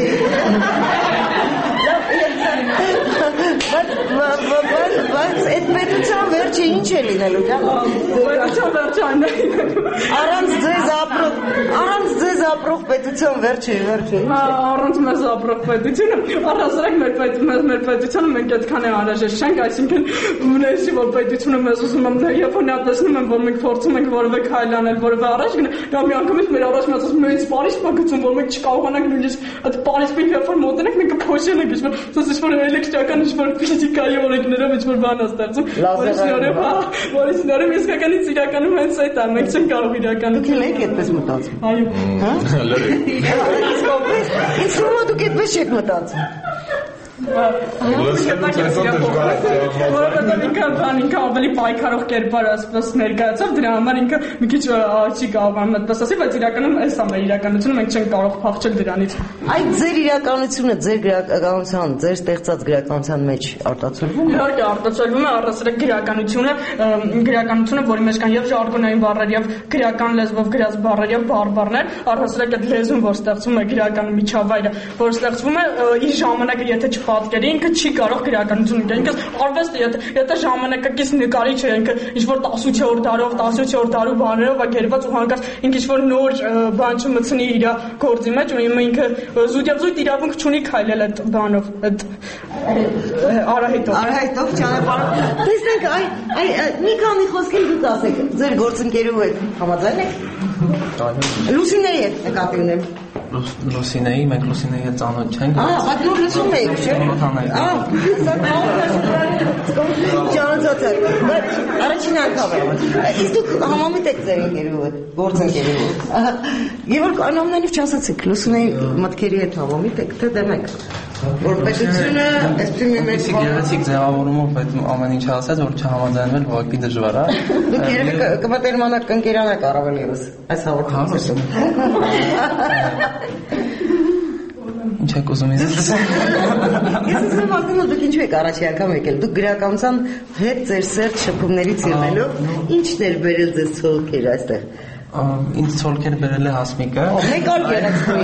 Բայց այդ պետության վերջը ինչ է լինելու, պետության վերջը այն է լինելու։ Առանց ձեզ ապրող Ապրողպետության վերջի։ Առանց մեզ ապրողպետությունը, առհասարակ մեր պետությունը մենք այդքան է անհրաժեշտ չենք, այսինքն ունեցի որ պետությունը մեզ ուզում եմ երբ որ նա տեսնում եմ որ մենք փորձում ենք որևէ քայլ անել, որևէ առաջ գնալ, դա միանգամից մեր առաջ մեզ ասում մեծ Փարիզ փակություն, որ մենք չկարողանանք նույնիսկ այդ Փարիզին երբ որ մոտենանք մենք կփոշենենք, ինչ-որ էլեկտրական ինչ-որ ֆիզիկայի օրենքներով ինչ-որ բան է ստեղծում, որից նորը իսկականից իրականում հենց այդ է, մենք չենք կարող իրականում։ Դուք եք այդպես մտածում։ Այո։ Ինչ որ դուք այդպես եք մտածում։ Որովհետև ինքը ավելի պայքարող կերպար ասես ներկայացավ, դրա համար ինքը մի քիչ չի կարողանում այդպես ասի, բայց իրականում էս է մեր իրականությունը, մենք չենք կարող փախչել դրանից։ Այդ ձեր իրականությունը, ձեր գրականության, ձեր ստեղծած գրականության մեջ արտացոլվում է։ Իհարկե արտացոլվում է առասարակ գրականությունը, որի մեջ կան եւ ժարգոնային բառեր, եւ գրական լեզվով գրած բառեր, եւ բառներ, առասարակ այդ լեզուն, որ ստեղծվում է գրական միջավայրը, որ ստեղծվում է իր ժամանակը, եթե պատկերի ինքը չի կարող գրականություն ունենալ։ Ինքը արվեստը եթե ժամանակակից նկարիչ է, ինքը ինչ-որ 18-րդ դարով բաներով է գերված ու հանկարծ ինքը ինչ-որ նոր բան չմցնի իր գործի մեջ ու ինքը զուտ իրավունք չունի քայլել այդ բանով, այդ Արահետով ճանապարհ։ Տեսեք, մի քանի խոսքեր դուք ասեք, ձեր գործընկերու հետ համաձայն եք։ Լուսինեի հետ նկատի ունեմ։ Լուսինեի, մենք Լուսինեի հետ ծանոթ չենք։ Բայց դու լսում եք, չէ՞։ Ճանաչած եք։ Բայց առաջին անգամ է։ Իսկ դուք համամիտ եք ձեր ընկերու հետ, գործընկերու հետ։ Եվ որ անամենայնիվ չասացիք, Լուսինեի մտքերի հետ համամիտ եք, թե դեմ եք։ Որ պետությունը այսպես մի մեծ գեղեցիկ ձևավորումով այդ ամեն ինչ ասած, որ չհամաձայնվել ուղղակի դժվար է։ Դուք երևի կմտերմանաք կընկերանաք առավել ևս այս հաղորդակցությամբ։ Ինչ եք ուզում ինձ։ Ես ուզում եմ դուք ինչու եք առաջի անգամ եկել։ Դուք գրականության հետ ձեր սերտ շփումներից ելնելով ի՞նչն էր բերել ձեզ ցոլքեր այստեղ։ Ինձ ցոլքեր բերել է Հասմիկը։ Մեկ այլ գեղեցիկ։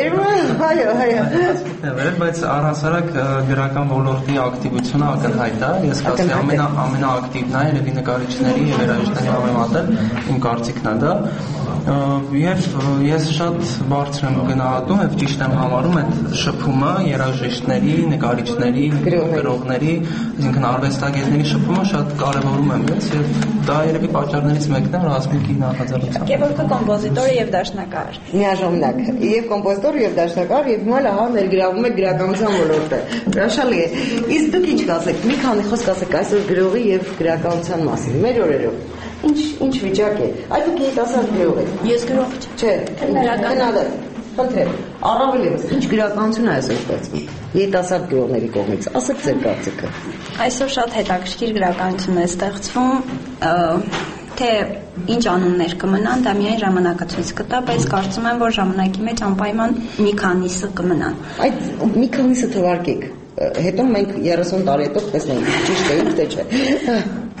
Այո։ Բայց առհասարակ գրական ոլորտի ակտիվությունը ակնհայտ է։ Ես կասեմ ամենաակտիվն է երևի նկարիչների եւ երաժիշտների համեմատել, իմ կարծիքն է դա։ Եվ ես շատ բարձր եմ գնահատում եւ ճիշտ եմ համարում այդ շփումը երաժիշտների, նկարիչների, գրողների, այսինքն արվեստագետների շփումը շատ կարեւորում եմ ես եւ դա երևի պատճառներից մեկն է, որ Հասմիկի նախաձեռնությամբ։ Գևորգը կոմպոզիտոր եւ դաշնակահար։ Միաժամանակ եւ կոմպոզիտոր եւ դաշնակահար եւ հիմա լավ ներգրավում է գրականության ոլորտը։ Հրաշալի է։ Իսկ դուք ինչ կասեք, մի քանի խոսք ասեք այսօր գրողի եւ գրականության մասին մեր օրերով։ Ինչ վիճակ է։ Այդ դուք երիտասարդ գրող եք։ Ես գրող չէ։ Քննադատ։ Խնդրեմ, առավել ևս ինչ գրականություն է այսօր ստեղծվում երիտասարդ գրողների կողմից։ Ասեք ձեր կարծիքը։ Այսօր շատ հետաքրքիր գրականություն է ստեղծվում, թե ինչ անուններ կմնան, դա միայն ժամանակը ցույց կտա, բայց կարծում եմ, որ ժամանակի մեջ անպայման մի քանիսը կմնան։ Այդ մի քանիսը թվարկեք։ Հետո մենք 30 տարի հետո տեսնենք, ճիշտ է, թե չէ։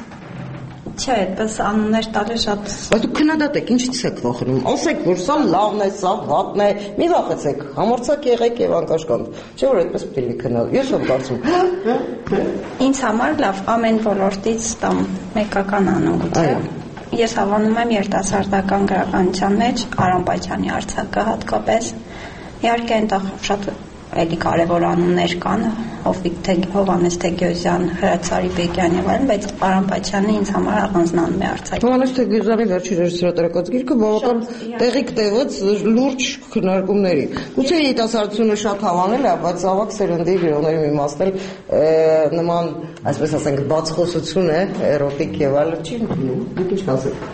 Չէ, այդպես անուններ տալը շատ։ Բայց դուք քննադատ եք, ինչից եք վախենում։ Ասեք, որ սա լավն է, սա վատն է, մի վախեցեք, համարձակ եղեք եւ անկաշկանդ։ Չէ՞ որ այդպես պետք է քննալ։ Ես ով կարծում։ Ինձ համար լավ, ամեն ոլորտից տամ մեկական անուն գուցե։ Ես հավանում եմ երիտասարդական գրականության մեջ Արամ Պաչյանի արձակը հատկապես։ Իհարկե այնտեղ շատ էլի կարևոր անուններ կան, Հովհաննես Թեգեոզյան, Հրաց Սարիբեկյան եւ այլն, բայց Արամ Պաչյանը ինձ համար առանձնանում է արձակը։ Հովհաննես Թեգեոզյանի վերջի ռեժիսորատարակած գիրքը բավական տեղիք տևեց լուրջ քննարկումների։ Գուցե երիտասարդությունը շատ հավանել է, բայց ավակ սերնդի գրողների մի մասն էլ նման, այսպես ասենք, բացխոսություն է, էրոտիկ եւ այլն չի լինում։ Դուք ինչ կասեք։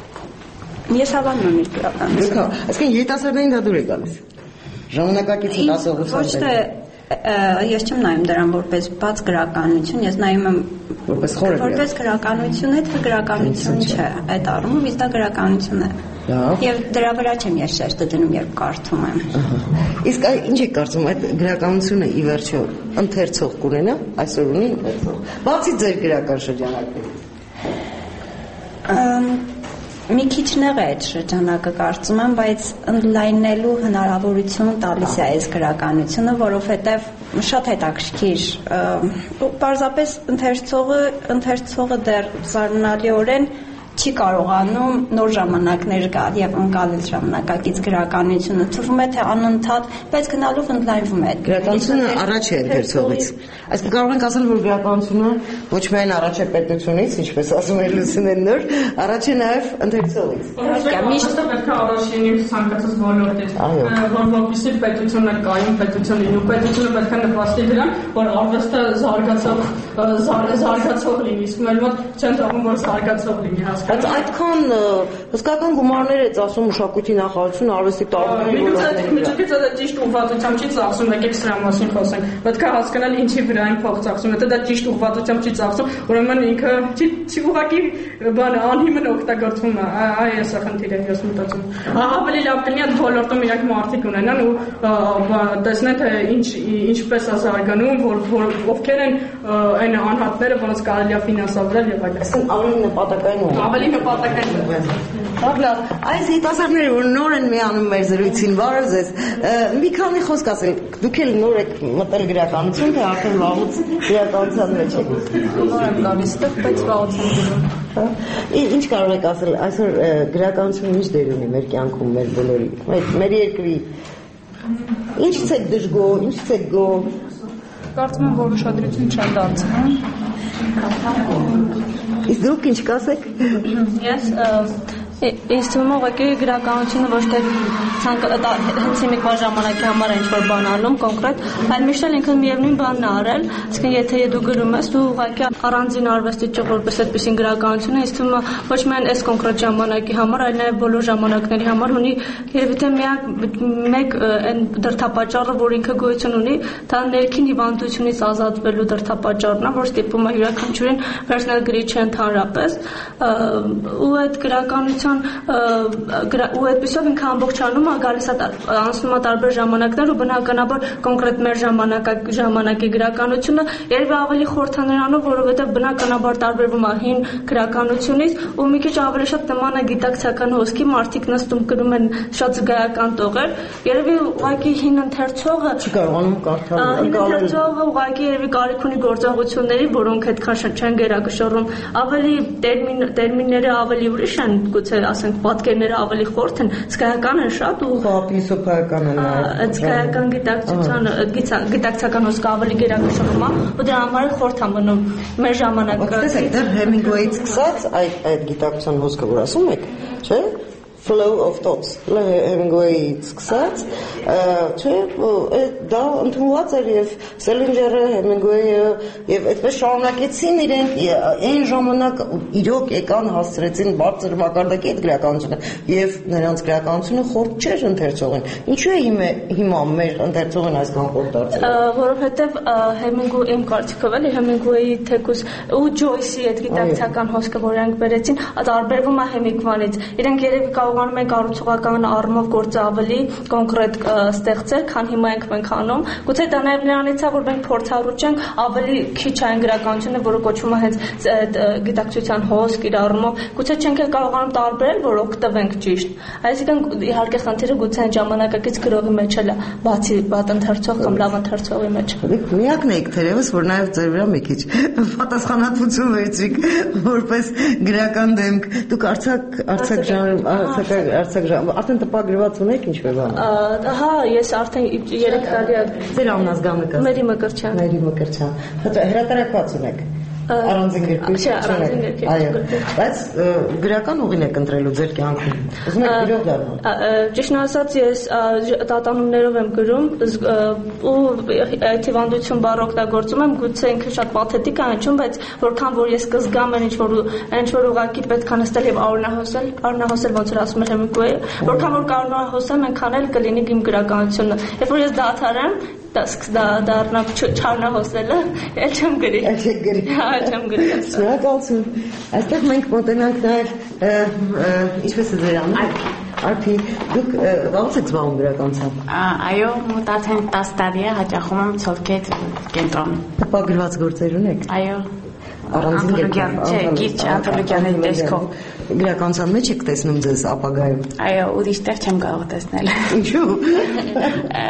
Ես հավանում եմ իր գրականությունը։ Այսինքն երիտասարդներին դա դուր է գալիս։ Ժամանակակից դասողություն։ Ոչ թե ես չեմ նայում դրան որպես բաց գրականություն, ես նայում եմ որպես գրականություն, այդ գրականություն չէ, այդ առումով իսկ դա գրականություն է։ Եվ դրա վրա չեմ ես շեշտը դնում, երբ կարդում եմ։ Իսկ ինչ եք կարծում, այդ գրականությունը ի վերջո ընթերցող կունենա, այսօր ունի ընթերցող։ Բացի ձեր գրական շրջանակից։ Մի քիչ նեղ է այդ շրջանակը կարծում եմ, բայց ընդլայնելու հնարավորություն տալիս է այս գրականությունը, որովհետև շատ հետաքրքիր, պարզապես ընթերցողը դեռ զարմանալիորեն չի կարողանում նոր ժամանակներ գալ եւ ընկալել ժամանակակից գրականությունը։ Թվում է թե անընդհատ, բայց գնալով ընդլայնվում է։ Գրականությունը առաջ է ընթերցողից։ Այսինքն կարող ենք ասել, որ գրականությունը ոչ միայն առաջ է պետությունից, ինչպես ասում է Լուսինեն նոր, առաջ է նաեւ ընթերցողից։ Միշտ պետք է առաջ լինի ցանկացած ոլորտից, որ որպեսզի պետությունը կայուն պետություն լինի, պետությունը պետք է նպաստի դրան, որ արվեստը զարգացող լինի, իսկ մեր մոտ չեն թվում, որ զարգացող լինի, բայց այդքան հսկական գումարներ է ծախսում մշակույթի նախարարությունը արվեստի տարբեր ոլորտներում։ Միջուկից դա ճիշտ ուղղվածությամբ չի ծախսում, եկեք սրա մասին խոսենք։ Պետք է հասկանալ ինչի վրա են փող ծախսում, եթե դա ճիշտ ուղղվածությամբ չի ծախսում, ուրեմն ինքը չի ուղղակի բանը անհիմն օգտագործվում է, այ էս է խնդիրը, ես մտածում։ Ավելի լավ կլինի այդ ոլորտում իրենք մարդիկ ունենան ու տեսնեն թե ինչպես է զարգանում, որ ովքեր են այն անհատները, որոնց կարելի է ֆինանսավորել եւ այլն։ Ավելի նպատակային։ Լավ, այս երիտասարդները, որ նոր են միանում մեր զրույցին, բարև ձեզ։ Մի քանի խոսք ասել, դուք էլ նոր եք մտել գրականություն, թե արդեն վաղուց գրականության մեջ եք։ Նոր եմ գալիս, բայց վաղուց եմ գրում։ Ինչ կարող եք ասել, այսօր գրականությունը ինչ դեր ունի մեր կյանքում, մեր բոլորի, մեր երկրի։ Ինչից եք դժգոհ, ինչից եք գոհ։ Կարծում եմ, որ ուշադրություն չեն դարձնում։ Իսկ դուք ինչ կասեք։ Ես Ինձ թվում է ուղղակի գրականությունը ոչ թե հենց հիմիկվա ժամանակի համար է ինչ-որ բան անում կոնկրետ, այլ միշտ էլ ինքն միևնույն բանն է արել, այսինքն եթե դու գրում ես, դու ուղղակի առանձին արվեստի ճյուղ որպես այդպիսին գրականությունը, ինձ թվում է ոչ միայն այս կոնկրետ ժամանակի համար, այլ նաև բոլոր ժամանակների համար ունի երևի թե մեկ այն դրդապատճառը, որ ինքը գոյություն ունի, դա ներքին հիվանդությունից ազատվելու դրդապատճառն է, որ ստիպում է յուրաքանչյուրին վերցնել գրիչը ընդհանրապես, ու այդ գրականության ու այդպեսով ինքը ամբողջանում է գալիս է անցնում է տարբեր ժամանակներ ու բնականաբար կոնկրետ մեր ժամանակի գրականությունը երբ ավելի խորհրդանրանով, որովհետև բնականաբար տարբերվում է հին գրականությունից ու մի քիչ ավելի շատ նման է գիտակցական հոսքի, մարդիկ նստում գրում են շատ զգայական տողեր, երևի ուղղակի հին ընթերցողը չի կարողանում կարդալ, հին ընթերցողը ուղղակի երևի կարիք ունի գործողությունների, որոնք այդքան չեն գերակշռում, ավելի տերմինները ավելի ուրիշ են, գուցե ասենք պատկերները ավելի խորթ են, զգայական են շատ ու փիլիսոփայական են այդ զգայական գիտակցական հոսքը ավելի գերակշռում է ու դրա համար խորթ է մնում մեր ժամանակը։ Տեսեք, դեռ Հեմինգուեյից սկսած այդ գիտակցության հոսքը որ ասում եք, չէ՞, flow of thoughts Hemingway-ից սկսած, չէ, դա ընդունված էր եւ Սելինջերը, Հեմինգուեյը եւ այդպես շարունակեցին իրենք այն ժամանակ իրոք եկան հասցրեցին բարձր մակարդակի այդ գրականությունը եւ նրանց գրականությունը խորտ չէր ընթերցողին։ Ինչու է հիմա մեր ընթերցողին այսքան խորտ դարձել։ Որովհետեւ Հեմինգուեյի իմ կարծիքով էլի Հեմինգուեյի թեկուզ ու Ջոյսի այդ գիտակցական հոսքը, որ իրենք բերեցին, տարբերվում է Հեմինգվանից։ Իրենք երևի կարողանում են կառուցողական առումով գործը ավելի կոնկրետ ստեղծել, քան հիմա ենք մենք անում։ Գուցե դա նաև նրանից է, որ մենք փորձառու չենք ավելի քիչ այն գրականությունը, որը կոչվում է հենց գիտակցության հոսք իր առումով, գուցե չենք կարողանում տարբերել, որ օգտվենք ճիշտ։ Այսինքն իհարկե խնդիրը գուցե այն ժամանակակից գրողի մեջ էլ է, բացի վատ ընթերցող կամ լավ ընթերցողի մեջ։ Միակն եք թերևս, որ նաև ձեր վրա մի քիչ պատասխանատվություն վերցրիք որպես գրական դեմք։ Դուք արցակ ժանր արդեն տպագրված ունեք ինչ-որ բան։ Հա, ես արդեն 3 տարի է։ Ձեր աննազգանքը։ Մերի Մկրտչյան։ Մերի Մկրտչյան։ Հրատարակված ունեք։ Առանձին գրքույկ։ Այո, բայց գրական ուղին եք ընտրելու ձեր կյանքում։ Ուզում եք գրող դառնալ։ Ճիշտն ասած, ես տատանումներով եմ գրում ու այդ հիվանդություն բառը օգտագործում եմ, գուցե ինքը շատ պաթետիկ է հնչում, բայց որքան որ ես կզգամ ինչ-որ ուղղակի պետք է նստել եւ արունահոսել, ոնց որ ասում էր Հեմինգուեյը, որքան որ կարողանամ այնքան էլ կլինի իմ գրականությունը։ Երբ որ ես դադարեմ, դառնամ չարնահոսելը, էլ չեմ գրի։ Չեմ գրի։ Շնորհակալություն։ Այստեղ մենք մոտենանք նաև ինչպես է ձեր անունը։ Արփի, դուք ո՞նց եք զբաղվում գրականությամբ։ Այո, մոտ արդեն 10 տարի է հաճախում եմ Ցոլքետ կենտրոն։ Տպագրված գործեր ունեք։ Այո։ Առանձին գիչ անթոլոգիաների տեսքով գրականության մեջ եք տեսնում ձեզ ապագայում։ Այո, ուրիշ տեղ չեմ կարող տեսնել։ Ինչու՞։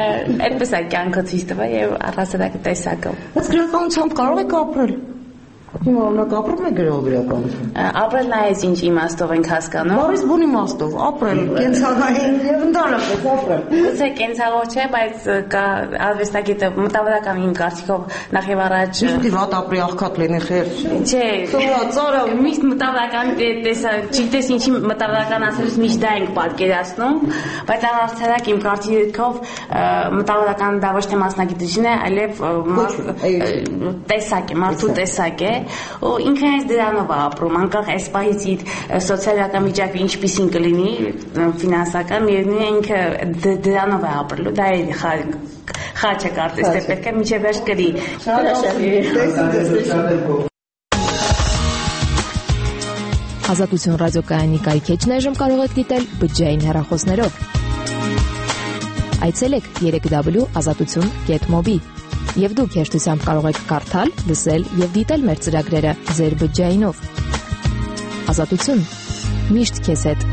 Այդպես է կյանքը ցույց տվել եւ առհասարակ տեսակը։ Բայց գրականությամբ կարող եք ապրել։ Հիմա օրինակ ապրում եք գրող գրականություն։ Ապրելն այս ինչ իմաստով ենք հասկանում։ Բարիս բուն իմաստով, ապրել, կենցաղային եւ ընդհանրապես ապրել։ Գուցե կենցաղով չէ, բայց կա արվեստագետը մտավորական իմ կարծիքով նախ եւ առաջ Իսկ վատ ապրի աղքատ լինի խեր։ Չէ։ Ծառա միշտ մտավորական տեսա, չգիտես ինչի մտավորական ասելուց միշտ դա ենք պատկերացնում, բայց առհասարակ իմ կարծիքով մտավորական դա ոչ թե մասնագիտություն է, այլև տեսակ է, մարդու տեսակ է, ու ինքը հենց դրանով է ապրում, անկախ այս պահից իր սոցիալական վիճակը ինչպիսին կլինի, ֆինանսական, միևնույն է ինքը դրանով է ապրելու, դա է խաչը կարծես թե պետք է մինչև վերջ կրի։ Ազատություն ռադիոկայանի կայքեջն այժմ կարող եք դիտել բջջային հեռախոսներով։ Այցելեք www.azatutun.mobi եւ դուք հեշտությամբ կարող եք կարդալ, լսել եւ դիտել մեր ծրագրերը ձեր բջջայինով։ Ազատություն։ Միշտ քեզ հետ։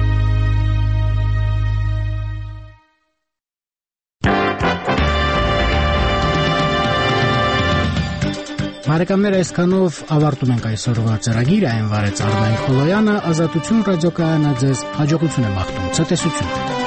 Բարեկամներ, այսքանով ավարտում ենք այսօրվա ծրագիրը, այն վարեց Արմեն Խոլոյանը, Ազատություն ռադիոկայանը ձեզ հաջողություն է մաղթում, ցտեսություն։